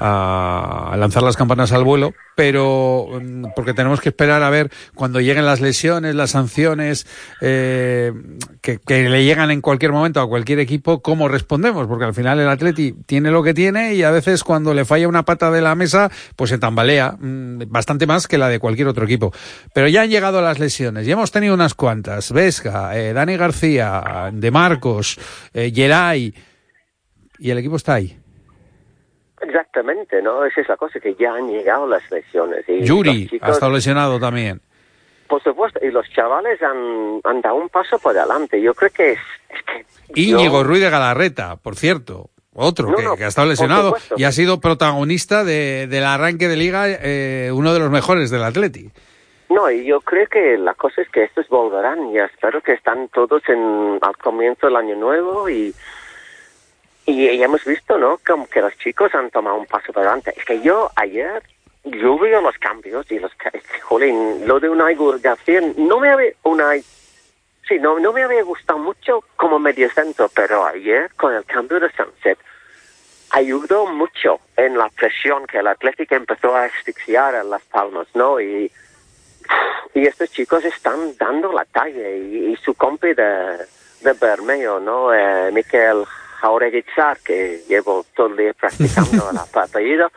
a, a lanzar las campanas al vuelo, pero porque tenemos que esperar a ver cuando lleguen las lesiones, las sanciones eh, que, que le llegan en cualquier momento a cualquier equipo, cómo respondemos, porque al final el Atleti tiene lo que tiene y a veces cuando le falla una pata de la mesa pues se tambalea mmm, bastante más que la de cualquier otro equipo. Pero ya han llegado las lesiones, ya hemos tenido unas cuantas: Vesga, eh, Dani García, De Marcos, eh, Geray, y el equipo está ahí. Exactamente, ¿no? Esa es la cosa, que ya han llegado las lesiones. Y Yuri chicos, ha estado lesionado también. Por supuesto, y los chavales han, han dado un paso por adelante. Yo creo que es, es que... Íñigo yo... Ruiz de Galarreta, por cierto, otro no, que, no, que ha estado lesionado y ha sido protagonista de, del arranque de liga, eh, uno de los mejores del Atleti. No, y yo creo que la cosa es que estos volverán, y espero que están todos en, al comienzo del año nuevo, y... Y ya hemos visto, ¿no?, como que los chicos han tomado un paso para adelante. Es que yo ayer, yo veo los cambios y los... Jolín, lo de Unai García, no me había... Unai, sí, no, no me había gustado mucho como mediocentro, pero ayer, con el cambio de Sunset, ayudó mucho en la presión que el Atlético empezó a asfixiar en Las Palmas, ¿no? Y, y estos chicos están dando la talla. Y, y su compi de, de Bermeo, ¿no?, eh, Miquel Jaureguitzar, que llevo todo el día practicando el apellido,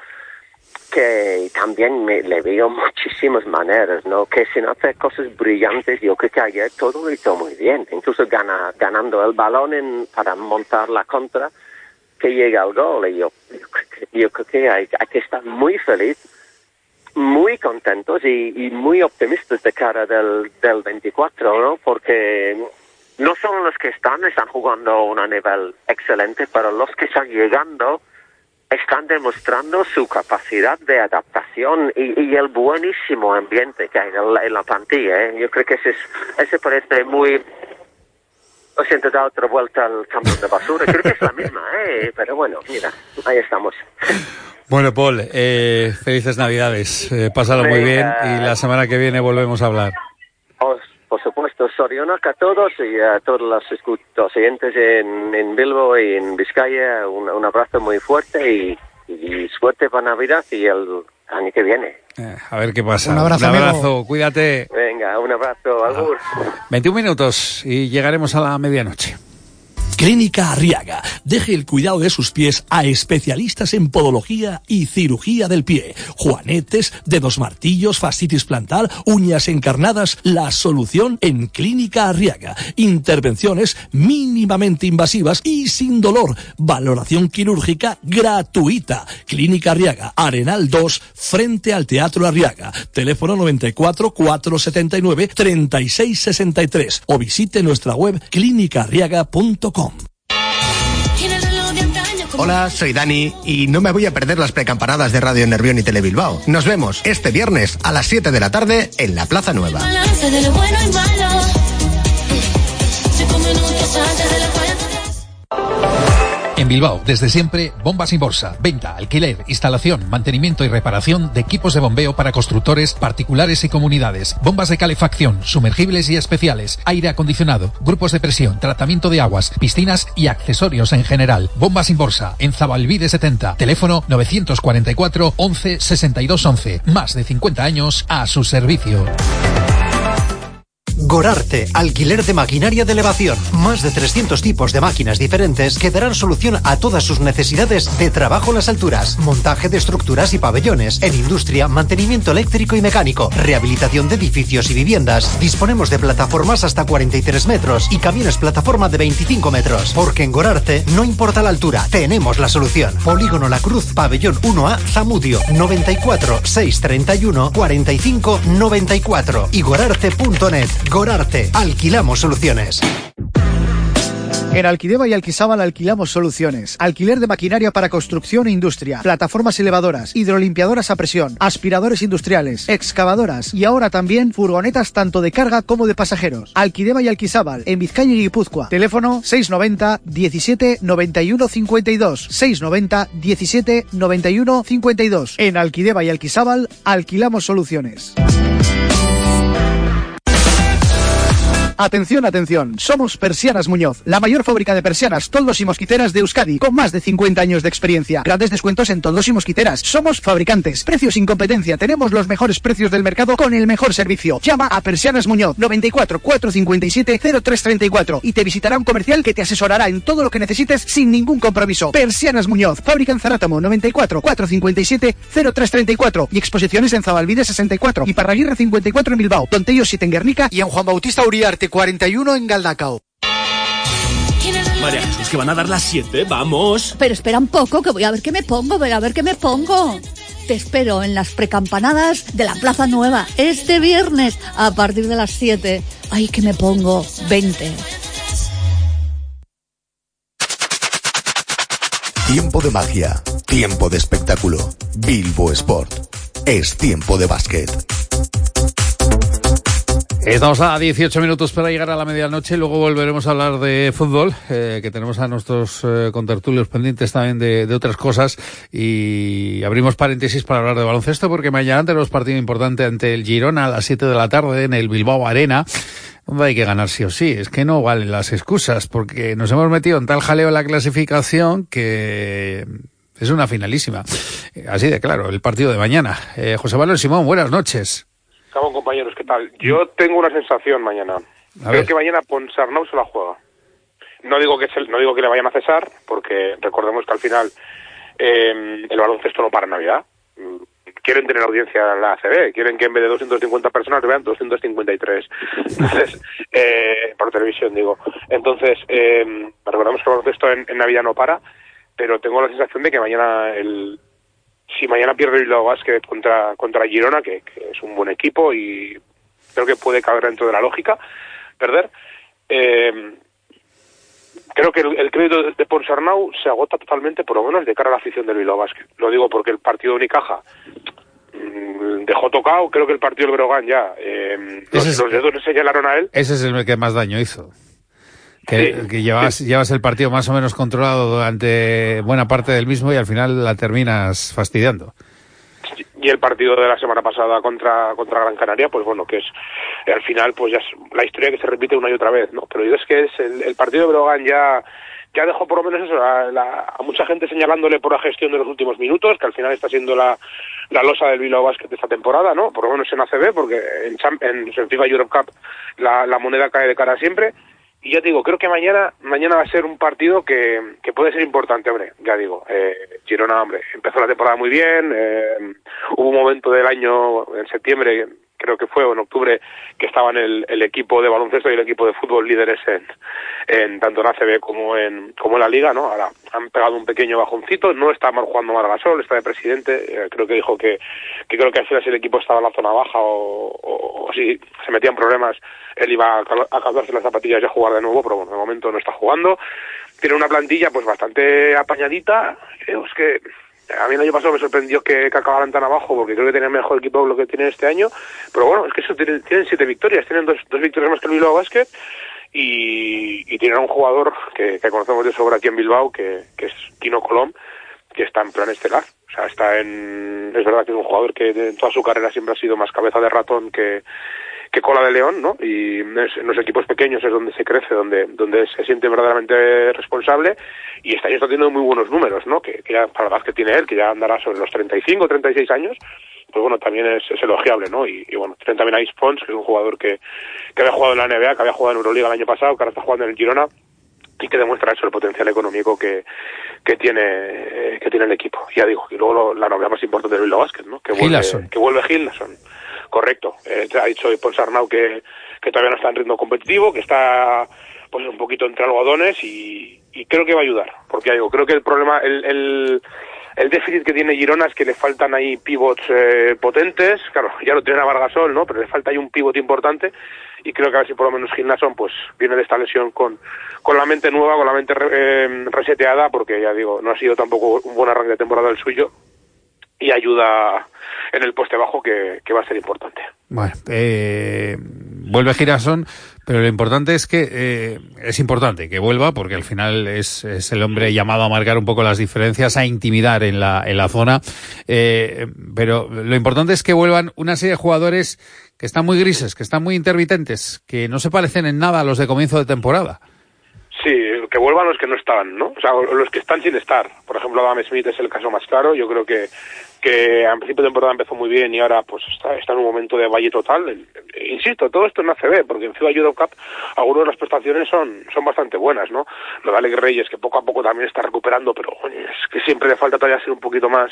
que también me, le veo muchísimas maneras, ¿no? Que sin hacer cosas brillantes, yo creo que ayer todo lo hizo muy bien, incluso gana, ganando el balón en, para montar la contra, que llega al gol. Y yo, yo, yo creo que hay, hay que estar muy feliz, muy contentos y, y muy optimistas de cara del, del veinticuatro, ¿no? Porque no solo los que están, están jugando a un nivel excelente, pero los que están llegando están demostrando su capacidad de adaptación y, y el buenísimo ambiente que hay en la, en la plantilla, ¿eh? Yo creo que ese, es, ese parece muy... Lo siento, da otra vuelta al camión de basura. Creo que es la misma, ¿eh? Pero bueno, mira, ahí estamos. Bueno, Paul, eh, felices Navidades. Eh, pásalo muy bien y la semana que viene volvemos a hablar. Os, por supuesto, Sorionak a todos y a todos los, los oyentes en, en Bilbo y en Vizcaya. Un, un abrazo muy fuerte y, y suerte para Navidad y el año que viene. Eh, a ver qué pasa. Un abrazo, un abrazo, amigo. Cuídate. Venga, un abrazo, Algur. veintiún minutos y llegaremos a la medianoche. Clínica Arriaga. Deje el cuidado de sus pies a especialistas en podología y cirugía del pie. Juanetes, dedos martillos, fascitis plantar, uñas encarnadas. La solución en Clínica Arriaga. Intervenciones mínimamente invasivas y sin dolor. Valoración quirúrgica gratuita. Clínica Arriaga, Arenal dos, frente al Teatro Arriaga. Teléfono noventa y cuatro, cuatrocientos setenta y nueve, treinta y seis sesenta y tres. O visite nuestra web clínica arriaga punto com. Hola, soy Dani y no me voy a perder las precampanadas de Radio Nervión y Telebilbao. Nos vemos este viernes a las siete de la tarde en la Plaza Nueva. En Bilbao, desde siempre, Bombas y Borsa. Venta, alquiler, instalación, mantenimiento y reparación de equipos de bombeo para constructores, particulares y comunidades. Bombas de calefacción, sumergibles y especiales, aire acondicionado, grupos de presión, tratamiento de aguas, piscinas y accesorios en general. Bombas y Borsa, en Zabalbide setenta. Teléfono novecientos cuarenta y cuatro once sesenta y dos once. Más de cincuenta años a su servicio. Gorarte, alquiler de maquinaria de elevación. Más de trescientos tipos de máquinas diferentes que darán solución a todas sus necesidades de trabajo en las alturas. Montaje de estructuras y pabellones. En industria, mantenimiento eléctrico y mecánico. Rehabilitación de edificios y viviendas. Disponemos de plataformas hasta cuarenta y tres metros y camiones plataforma de veinticinco metros. Porque en Gorarte no importa la altura, tenemos la solución. Polígono La Cruz, pabellón uno A, Zamudio. noventa y cuatro, seiscientos treinta y uno, cuarenta y cinco, noventa y cuatro. Y gorarte punto net. Gorarte, alquilamos soluciones. En Alquideva y Alquisábal alquilamos soluciones. Alquiler de maquinaria para construcción e industria, plataformas elevadoras, hidrolimpiadoras a presión, aspiradores industriales, excavadoras y ahora también furgonetas tanto de carga como de pasajeros. Alquideva y Alquisábal, en Vizcaya y Guipúzcoa. Teléfono seiscientos noventa, diecisiete, noventa y uno, cincuenta y dos. seiscientos noventa, diecisiete, noventa y uno, cincuenta y dos. En Alquideva y Alquisábal alquilamos soluciones. Atención, atención, somos Persianas Muñoz, la mayor fábrica de persianas, toldos y mosquiteras de Euskadi, con más de cincuenta años de experiencia. Grandes descuentos en toldos y mosquiteras. Somos fabricantes, precios sin competencia, tenemos los mejores precios del mercado con el mejor servicio. Llama a Persianas Muñoz, noventa y cuatro, cuatrocientos cincuenta y siete, cero tres treinta y cuatro y te visitará un comercial que te asesorará en todo lo que necesites sin ningún compromiso. Persianas Muñoz, fábrica en Zarátamo, noventa y cuatro, cuatrocientos cincuenta y siete, cero tres treinta y cuatro y exposiciones en Zabalbide sesenta y cuatro y Parraguirre cincuenta y cuatro en Bilbao, Tontello siete en Guernica y en Juan Bautista Uriarte cuarenta y uno en Galdacao. María Jesús, que van a dar las siete, vamos. Pero espera un poco, que voy a ver qué me pongo, voy a ver qué me pongo. Te espero en las precampanadas de la Plaza Nueva, este viernes, a partir de las siete. Ay, que me pongo, veinte. Tiempo de magia, tiempo de espectáculo. Bilbo Sport. Es tiempo de básquet. Estamos a dieciocho minutos para llegar a la medianoche, luego volveremos a hablar de fútbol, eh, que tenemos a nuestros eh, contertulios pendientes también de, de otras cosas, y abrimos paréntesis para hablar de baloncesto porque mañana tenemos partido importante ante el Girona a las siete de la tarde en el Bilbao Arena, donde hay que ganar sí o sí. Es que no valen las excusas porque nos hemos metido en tal jaleo en la clasificación que es una finalísima. Así de claro, el partido de mañana. Eh, José Manuel Simón, buenas noches. Estamos, compañeros, ¿qué tal? Yo tengo una sensación mañana. A Creo ver. que mañana Ponsarnau se la juega. No digo que se, no digo que le vayan a cesar, porque recordemos que al final eh, el baloncesto no para en Navidad. Quieren tener audiencia en la A C B, quieren que en vez de doscientas cincuenta personas vean doscientas cincuenta y tres. Entonces, eh, por televisión digo. Entonces, eh, recordemos que el baloncesto en, en Navidad no para, pero tengo la sensación de que mañana el si mañana pierde Bilbao Basket contra contra Girona, que, que es un buen equipo y creo que puede caber dentro de la lógica, perder, eh, creo que el, el crédito de Ponsarnau se agota totalmente, por lo menos de cara a la afición del Bilbao Basket. Lo digo porque el partido de Unicaja mmm, dejó tocado, creo que el partido del Breogán ya, eh, los, es, los dedos le señalaron a él. Ese es el que más daño hizo. Que, sí, que llevas, sí. llevas el partido más o menos controlado durante buena parte del mismo y al final la terminas fastidiando. Y el partido de la semana pasada contra contra Gran Canaria, pues bueno, que es al final pues ya es la historia que se repite una y otra vez, ¿no? Pero es que es el, el partido de Breogán ya ya dejó por lo menos eso a, la, a mucha gente señalándole por la gestión de los últimos minutos, que al final está siendo la la losa del Bilbao Basket de esta temporada, ¿no? Por lo menos en A C B, porque en, Champ, en, en FIFA Europe Cup la, la moneda cae de cara siempre. Y ya te digo, creo que mañana mañana va a ser un partido que, que puede ser importante, hombre. Ya digo, eh, Girona, hombre, empezó la temporada muy bien, eh, hubo un momento del año, en septiembre, creo que fue, o en octubre, que estaban el, el equipo de baloncesto y el equipo de fútbol líderes en, en tanto en A C B como en como en la Liga, ¿no? Ahora han pegado un pequeño bajoncito, no está mal jugando Margasol, está de presidente, eh, creo que dijo que, que creo que al final si el equipo estaba en la zona baja o, o, o si se metían problemas, él iba a caldarse las zapatillas y a jugar de nuevo, pero bueno, de momento no está jugando. tiene una plantilla pues bastante apañadita. Creo es que a mí el año pasado me sorprendió que, que acabaran tan abajo, porque creo que tenían mejor equipo de lo que tienen este año, pero bueno, es que eso tienen, tienen siete victorias, tienen dos, dos victorias más que el Bilbao Basket, y, y tienen a un jugador que, que conocemos de sobra aquí en Bilbao, que, que es Kino Colom, que está en plan estelar. O sea, está en... Es verdad que es un jugador que en toda su carrera siempre ha sido más cabeza de ratón que, que cola de león, ¿no? Y en los equipos pequeños es donde se crece, donde donde se siente verdaderamente responsable, y este año está teniendo muy buenos números, ¿no? Que, que ya, para la edad que tiene él, que ya andará sobre los treinta y cinco, treinta y seis años, pues bueno, también es, es elogiable, ¿no? Y, y bueno, tienen también a Ice Pons, que es un jugador que, que había jugado en la N B A, que había jugado en Euroliga el año pasado, que ahora está jugando en el Girona, y que demuestra eso, el potencial económico que, que tiene que tiene el equipo. Ya digo, y luego lo, la novedad más importante del Bilbao Basket, ¿no? Que vuelve, que vuelve Gilnason. Correcto. Eh, ha dicho Pons Arnau que, que todavía no está en ritmo competitivo, que está pues un poquito entre algodones, y, y creo que va a ayudar. Porque ya digo, creo que el problema, el, el, el déficit que tiene Girona es que le faltan ahí pivots eh, potentes. Claro, ya lo tiene a Vargasol, ¿no? Pero le falta ahí un pivot importante, y creo que a ver si por lo menos Gilnason pues viene de esta lesión con, con la mente nueva, con la mente re, eh, reseteada, porque ya digo, no ha sido tampoco un buen arranque de temporada el suyo, y ayuda en el poste bajo, que, que va a ser importante. Bueno, eh, vuelve Gilnason, pero lo importante es que eh, es importante que vuelva, porque al final es, es el hombre llamado a marcar un poco las diferencias, a intimidar en la, en la zona, eh, pero lo importante es que vuelvan una serie de jugadores que están muy grises, que están muy intermitentes, que no se parecen en nada a los de comienzo de temporada. Sí, que vuelvan los que no están, ¿no? O sea, los que están sin estar. Por ejemplo, Adam Smith es el caso más claro. Yo creo que que a principio de temporada empezó muy bien y ahora pues está, está en un momento de valle total. Insisto, todo esto en A C B, porque en FIBA Eurocup algunas de las prestaciones son son bastante buenas, ¿no? Lo de Alex Reyes, que poco a poco también está recuperando, pero oye, es que siempre le falta todavía ser un poquito más...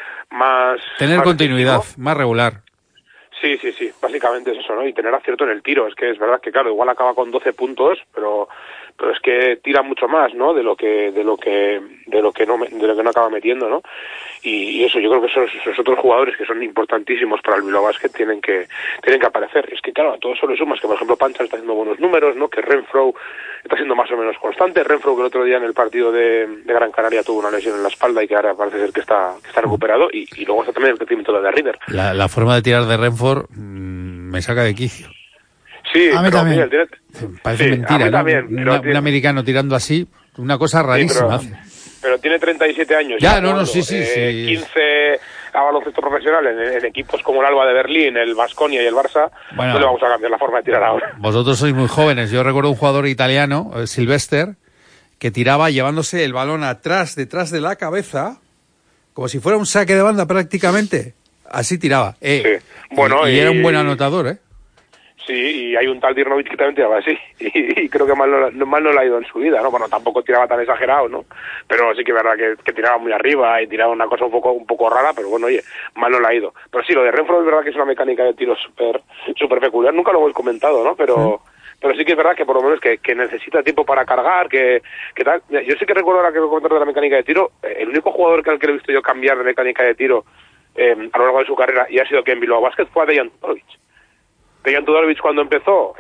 más Tener más continuidad, efectivo. Más regular. Sí, sí, sí, básicamente es eso, ¿no? Y tener acierto en el tiro. Es que es verdad que, claro, igual acaba con doce puntos, pero pero es que tira mucho más, ¿no? De lo que de lo que de lo que no de lo que no acaba metiendo, ¿no? Y, y eso, yo creo que esos, esos otros jugadores que son importantísimos para el Bilbao Basket tienen que tienen que aparecer. Es que, claro, a todo eso le sumas que, por ejemplo, Pancha está haciendo buenos números, ¿no? Que Renfro está siendo más o menos constante. Renfro, que el otro día en el partido de, de Gran Canaria tuvo una lesión en la espalda y que ahora parece ser que está que está recuperado. Y, y luego está también el crecimiento de Rieder. La, la forma de tirar de Renfro mmm, me saca de quicio. Sí, a mí pero también. Miguel, tiene... Parece sí, mentira, a mí ¿no? también, Una, tiene... un americano tirando así, una cosa rarísima. Sí, pero, pero tiene treinta y siete años. Ya, ya no, no, jugando, sí, sí, eh, sí. quince a baloncesto profesional en, en equipos como el Alba de Berlín, el Baskonia y el Barça. Bueno, no le vamos a cambiar la forma de tirar ahora. Vosotros sois muy jóvenes. Yo recuerdo un jugador italiano, eh, Silvester, que tiraba llevándose el balón atrás, detrás de la cabeza, como si fuera un saque de banda prácticamente. Así tiraba. Eh, Sí. Bueno, y, y y... era un buen anotador, ¿eh? Sí, y hay un tal Dirnovic que también tiraba así, y, y creo que mal no, mal no le ha ido en su vida, ¿no? Bueno, tampoco tiraba tan exagerado, ¿no? Pero sí que es verdad que, que tiraba muy arriba y tiraba una cosa un poco un poco rara, pero bueno, oye, mal no le ha ido. Pero sí, lo de Renfro es verdad que es una mecánica de tiro súper super peculiar, nunca lo hemos comentado, ¿no? Pero... Sí. Pero sí que es verdad que por lo menos que, que necesita tiempo para cargar, que, que tal. Yo sí que recuerdo ahora que me comentaron de la mecánica de tiro, el único jugador que al que le he visto yo cambiar de mecánica de tiro eh, a lo largo de su carrera, y ha sido que en Bilbao Basket, fue a Dejan Todorovic. Dejan Todorovic cuando empezó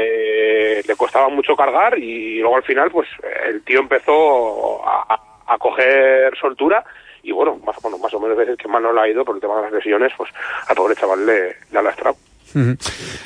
eh, le costaba mucho cargar, y luego al final pues el tío empezó a, a coger soltura, y bueno más, bueno, más o menos veces que mal no le ha ido por el tema de las lesiones, pues al pobre chaval le, le ha lastrado. Uh-huh.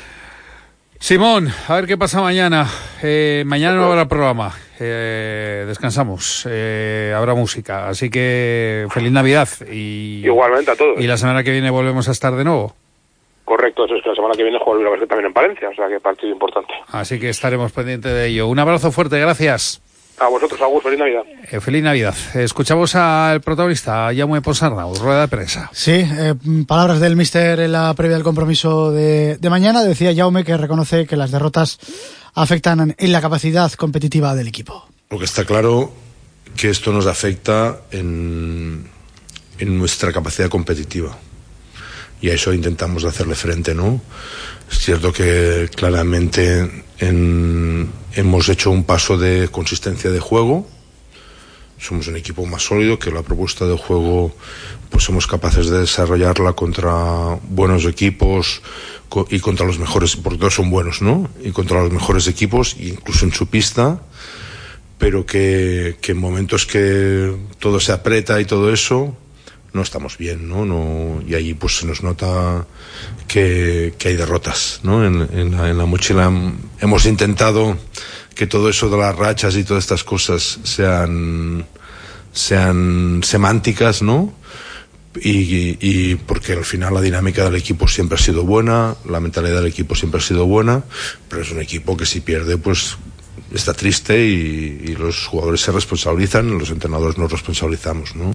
Simón, a ver qué pasa mañana. Eh, mañana no habrá programa. Eh, descansamos. Eh, habrá música. Así que feliz Navidad. Y, igualmente a todos. Y la semana que viene volvemos a estar de nuevo. Correcto, eso es que la semana que viene juega el Bilbao Basket también en Palencia, o sea que partido importante. Así que estaremos pendientes de ello. Un abrazo fuerte, gracias. A vosotros, Agus, feliz Navidad. Eh, feliz Navidad. Escuchamos al protagonista, a Jaume Pons Arnau, rueda de prensa. Sí, eh, palabras del míster en la previa del compromiso de, de mañana. Decía Jaume que reconoce que las derrotas afectan en la capacidad competitiva del equipo. Lo que está claro que esto nos afecta en, en nuestra capacidad competitiva. Y a eso intentamos hacerle frente, ¿no? Es cierto que claramente en, hemos hecho un paso de consistencia de juego. Somos un equipo más sólido, que la propuesta de juego pues somos capaces de desarrollarla contra buenos equipos y contra los mejores, porque todos son buenos, ¿no? Y contra los mejores equipos, incluso en su pista. pero que, que en momentos que todo se aprieta y todo eso, no estamos bien, ¿no? no y ahí pues se nos nota que, que hay derrotas, ¿no? En, en, la, en la mochila hemos intentado que todo eso de las rachas y todas estas cosas sean, sean semánticas, ¿no? Y, y porque al final la dinámica del equipo siempre ha sido buena, la mentalidad del equipo siempre ha sido buena, pero es un equipo que si pierde pues está triste y, y los jugadores se responsabilizan, los entrenadores nos responsabilizamos, ¿no?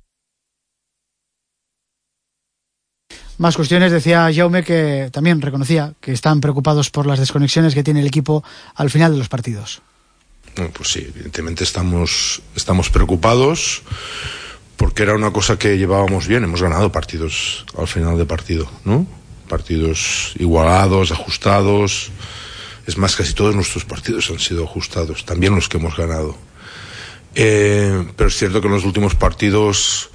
Más cuestiones, decía Jaume que también reconocía que están preocupados por las desconexiones que tiene el equipo al final de los partidos. Bueno, pues sí, evidentemente estamos, estamos preocupados porque era una cosa que llevábamos bien, hemos ganado partidos al final de partido, ¿no? Partidos igualados, ajustados, es más, casi todos nuestros partidos han sido ajustados, también los que hemos ganado. Eh, pero es cierto que en los últimos partidos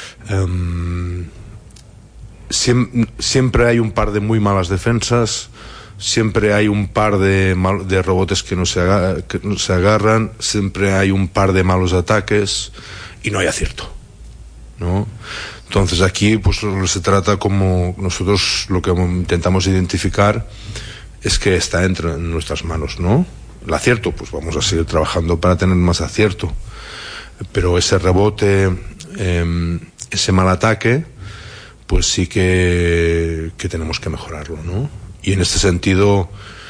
eh, siem, siempre hay un par de muy malas defensas, siempre hay un par de, mal, de rebotes que no, se agarran, que no se agarran, siempre hay un par de malos ataques y no hay acierto, ¿no? Entonces aquí pues se trata, como nosotros lo que intentamos identificar es que está entre en nuestras manos, ¿no? El acierto, pues vamos a seguir trabajando para tener más acierto, pero ese rebote, eh, ese mal ataque, pues sí que, que tenemos que mejorarlo, ¿no? Y en este sentido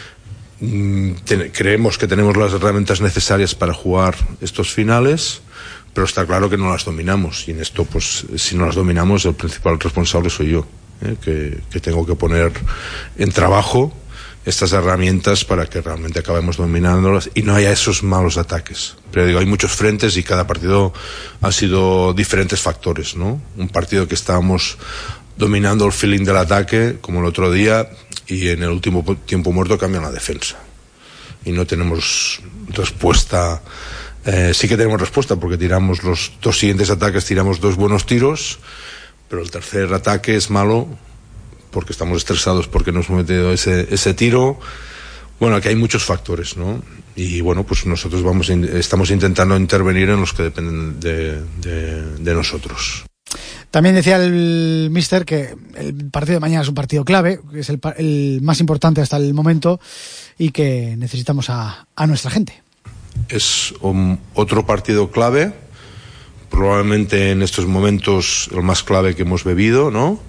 mmm, te, creemos que tenemos las herramientas necesarias para jugar estos finales, pero está claro que no las dominamos, y en esto pues si no las dominamos el principal responsable soy yo, ¿eh? que, que tengo que poner en trabajo estas herramientas para que realmente acabemos dominándolas y no haya esos malos ataques. Pero digo, hay muchos frentes y cada partido ha sido diferentes factores, ¿no? Un partido que estábamos dominando el feeling del ataque, como el otro día, y en el último tiempo muerto cambian la defensa y no tenemos respuesta. Eh, sí que tenemos respuesta porque tiramos los dos siguientes ataques, tiramos dos buenos tiros, pero el tercer ataque es malo porque estamos estresados porque nos hemos metido ese, ese tiro. Bueno, aquí hay muchos factores, ¿no? Y bueno, pues nosotros vamos estamos intentando intervenir en los que dependen de, de, de nosotros. También decía el míster que el partido de mañana es un partido clave, que es el, el más importante hasta el momento y que necesitamos a, a nuestra gente. Es un, otro partido clave, probablemente en estos momentos el más clave que hemos bebido, ¿no?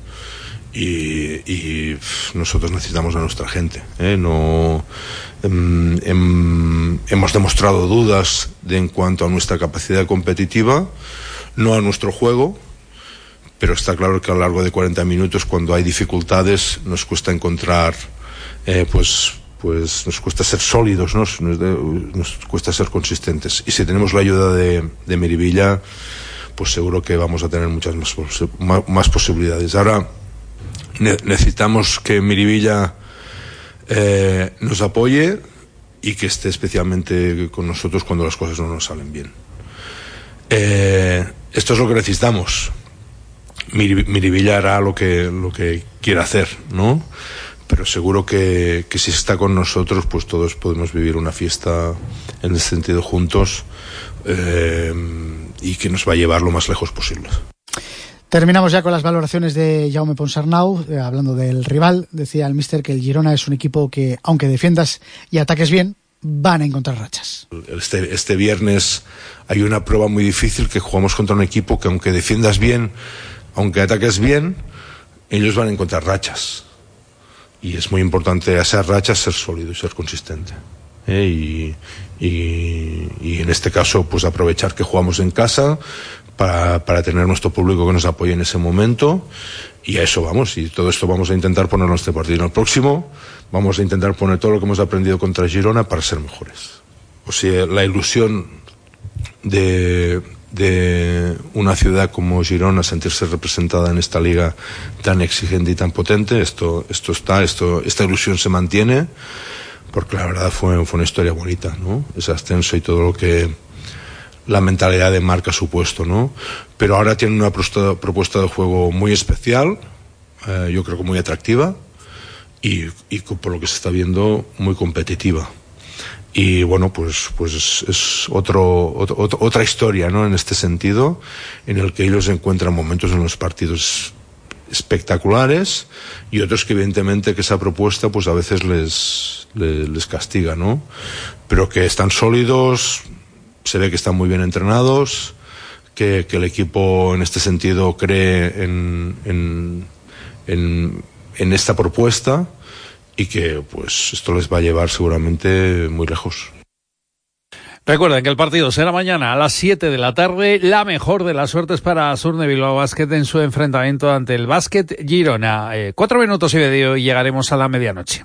Y, y nosotros necesitamos a nuestra gente, ¿eh? No em, em, hemos demostrado dudas de, en cuanto a nuestra capacidad competitiva, no a nuestro juego, pero está claro que a lo largo de cuarenta minutos, cuando hay dificultades, nos cuesta encontrar eh, pues pues nos cuesta ser sólidos, ¿no? Nos, nos cuesta ser consistentes, y si tenemos la ayuda de, de Miribilla, pues seguro que vamos a tener muchas más, más, más posibilidades. Ahora necesitamos que Miribilla eh, nos apoye y que esté especialmente con nosotros cuando las cosas no nos salen bien. Eh, esto es lo que necesitamos. Miribilla hará lo que, lo que quiera hacer, ¿no? Pero seguro que, que si está con nosotros, pues todos podemos vivir una fiesta en ese sentido juntos, eh, y que nos va a llevar lo más lejos posible. Terminamos ya con las valoraciones de Jaume Ponsarnau, eh, hablando del rival. Decía el míster que el Girona es un equipo que, aunque defiendas y ataques bien, van a encontrar rachas. Este, este viernes hay una prueba muy difícil, que jugamos contra un equipo que, aunque defiendas bien, aunque ataques bien, ellos van a encontrar rachas. Y es muy importante a esas rachas ser sólido y ser consistente. ¿Eh? Y, y, y en este caso, pues aprovechar que jugamos en casa para, para tener nuestro público que nos apoye en ese momento, y a eso vamos, y todo esto vamos a intentar poner en este partido. En el próximo vamos a intentar poner todo lo que hemos aprendido contra Girona para ser mejores. O sea, la ilusión de, de una ciudad como Girona sentirse representada en esta liga tan exigente y tan potente, esto, esto está, esto, esta ilusión se mantiene, porque la verdad fue, fue una historia bonita, ¿no? Ese ascenso y todo lo que la mentalidad de marca ha supuesto, ¿no? Pero ahora tiene una propuesta, propuesta de juego muy especial, eh, yo creo que muy atractiva, y, y por lo que se está viendo muy competitiva. y bueno, pues pues es otro, otro otra historia, ¿no? En este sentido, en el que ellos encuentran momentos en los partidos espectaculares y otros que evidentemente que esa propuesta pues a veces les les, les castiga, ¿no? Pero que están sólidos, se ve que están muy bien entrenados, que, que el equipo en este sentido cree en, en, en, en esta propuesta y que pues esto les va a llevar seguramente muy lejos. Recuerden que el partido será mañana a las siete de la tarde. La mejor de las suertes para Surne Bilbao Basket en su enfrentamiento ante el Basket Girona. Eh, cuatro minutos y medio y llegaremos a la medianoche.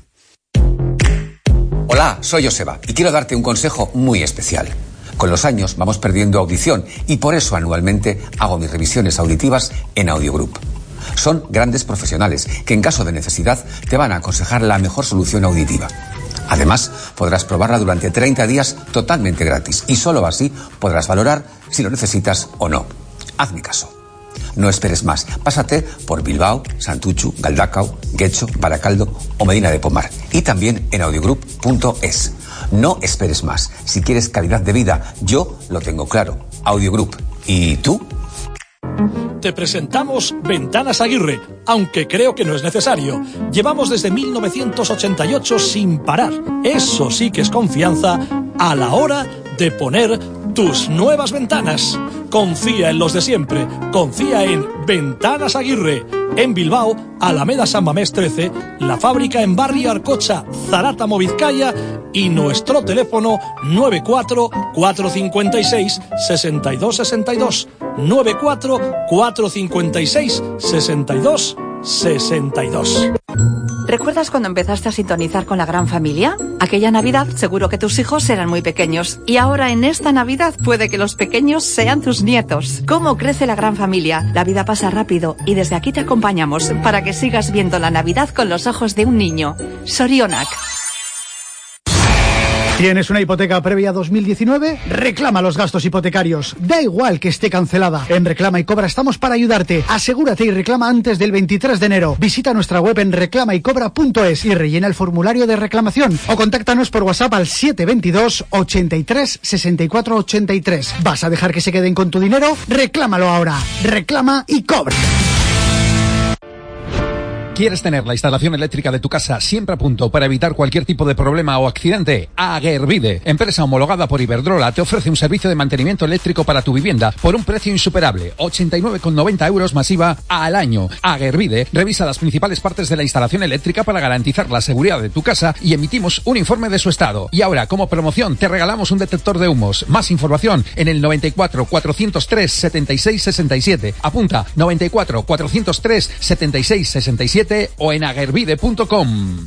Hola, soy Joseba y quiero darte un consejo muy especial. Con los años vamos perdiendo audición y por eso anualmente hago mis revisiones auditivas en Audiogroup. Son grandes profesionales que en caso de necesidad te van a aconsejar la mejor solución auditiva. Además, podrás probarla durante treinta días totalmente gratis y solo así podrás valorar si lo necesitas o no. Hazme caso. No esperes más. Pásate por Bilbao, Santuchu, Galdakao, Getxo, Baracaldo o Medina de Pomar. Y también en audiogroup punto es. No esperes más. Si quieres calidad de vida, yo lo tengo claro. Audiogroup. ¿Y tú? Te presentamos Ventanas Aguirre, aunque creo que no es necesario. Llevamos desde mil novecientos ochenta y ocho sin parar. Eso sí que es confianza a la hora de poner tus nuevas ventanas. Confía en los de siempre. Confía en Ventanas Aguirre. En Bilbao, Alameda San Mamés trece, la fábrica en Barrio Arcocha, Zarátamo, Vizcaya, y nuestro teléfono nueve cuatro cuatro cinco seis seis dos seis dos. nueve cuatro cuatro cinco seis seis dos seis dos. ¿Recuerdas cuando empezaste a sintonizar con la Gran Familia? Aquella Navidad seguro que tus hijos eran muy pequeños y ahora en esta Navidad puede que los pequeños sean tus nietos. ¿Cómo crece la Gran Familia? La vida pasa rápido y desde aquí te acompañamos para que sigas viendo la Navidad con los ojos de un niño. Sorionak. ¿Tienes una hipoteca previa dos mil diecinueve? Reclama los gastos hipotecarios. Da igual que esté cancelada. En Reclama y Cobra estamos para ayudarte. Asegúrate y reclama antes del veintitrés de enero. Visita nuestra web en reclama y cobra punto es y rellena el formulario de reclamación. O contáctanos por WhatsApp al siete veintidós ochenta y tres sesenta y cuatro ochenta y tres. ¿Vas a dejar que se queden con tu dinero? Reclámalo ahora. Reclama y Cobra. ¿Quieres tener la instalación eléctrica de tu casa siempre a punto para evitar cualquier tipo de problema o accidente? Aguervide, empresa homologada por Iberdrola, te ofrece un servicio de mantenimiento eléctrico para tu vivienda por un precio insuperable, ochenta y nueve con noventa euros masiva al año. Aguervide revisa las principales partes de la instalación eléctrica para garantizar la seguridad de tu casa y emitimos un informe de su estado. Y ahora, como promoción, te regalamos un detector de humos. Más información en el noventa y cuatro cuatrocientos tres setenta y seis sesenta y siete. Apunta noventa y cuatro cuatrocientos tres setenta y seis sesenta y siete o en aguervide punto com.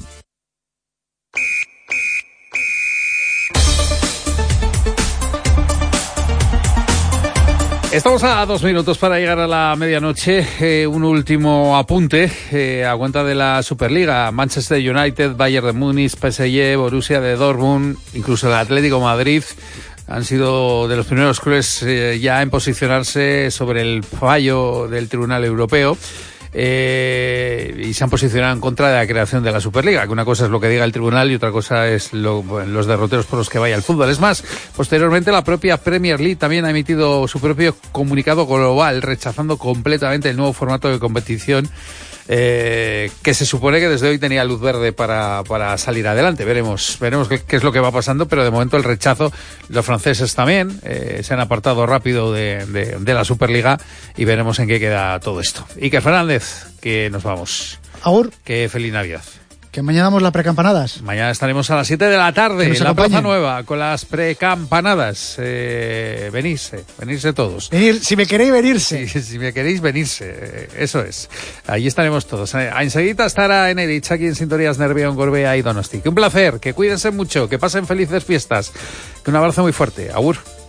Estamos a dos minutos para llegar a la medianoche. Eh, un último apunte eh, a cuenta de la Superliga. Manchester United, Bayern de Múnich, P S G, Borussia de Dortmund, incluso el Atlético Madrid han sido de los primeros clubes eh, ya en posicionarse sobre el fallo del Tribunal Europeo. Eh, y se han posicionado en contra de la creación de la Superliga, que una cosa es lo que diga el tribunal y otra cosa es lo, bueno, los derroteros por los que vaya el fútbol. Es más, posteriormente la propia Premier League también ha emitido su propio comunicado global rechazando completamente el nuevo formato de competición eh, que se supone que desde hoy tenía luz verde para, para salir adelante. Veremos, veremos qué, qué es lo que va pasando, pero de momento el rechazo, los franceses también eh, se han apartado rápido de, de, de la Superliga y veremos en qué queda todo esto. Iker Fernández, que nos vamos. Agur. Que feliz Navidad. Que mañana damos las precampanadas. Mañana estaremos a las siete de la tarde en la Plaza Nueva con las precampanadas. Eh, venirse, venirse todos. Venir, si me queréis, venirse. Si, si me queréis, venirse. Eso es. Allí estaremos todos. Enseguida estará Enerich aquí en Sintonías Nervión, Gorbea y Donosti. Que un placer, que cuídense mucho, que pasen felices fiestas. Que un abrazo muy fuerte. Agur.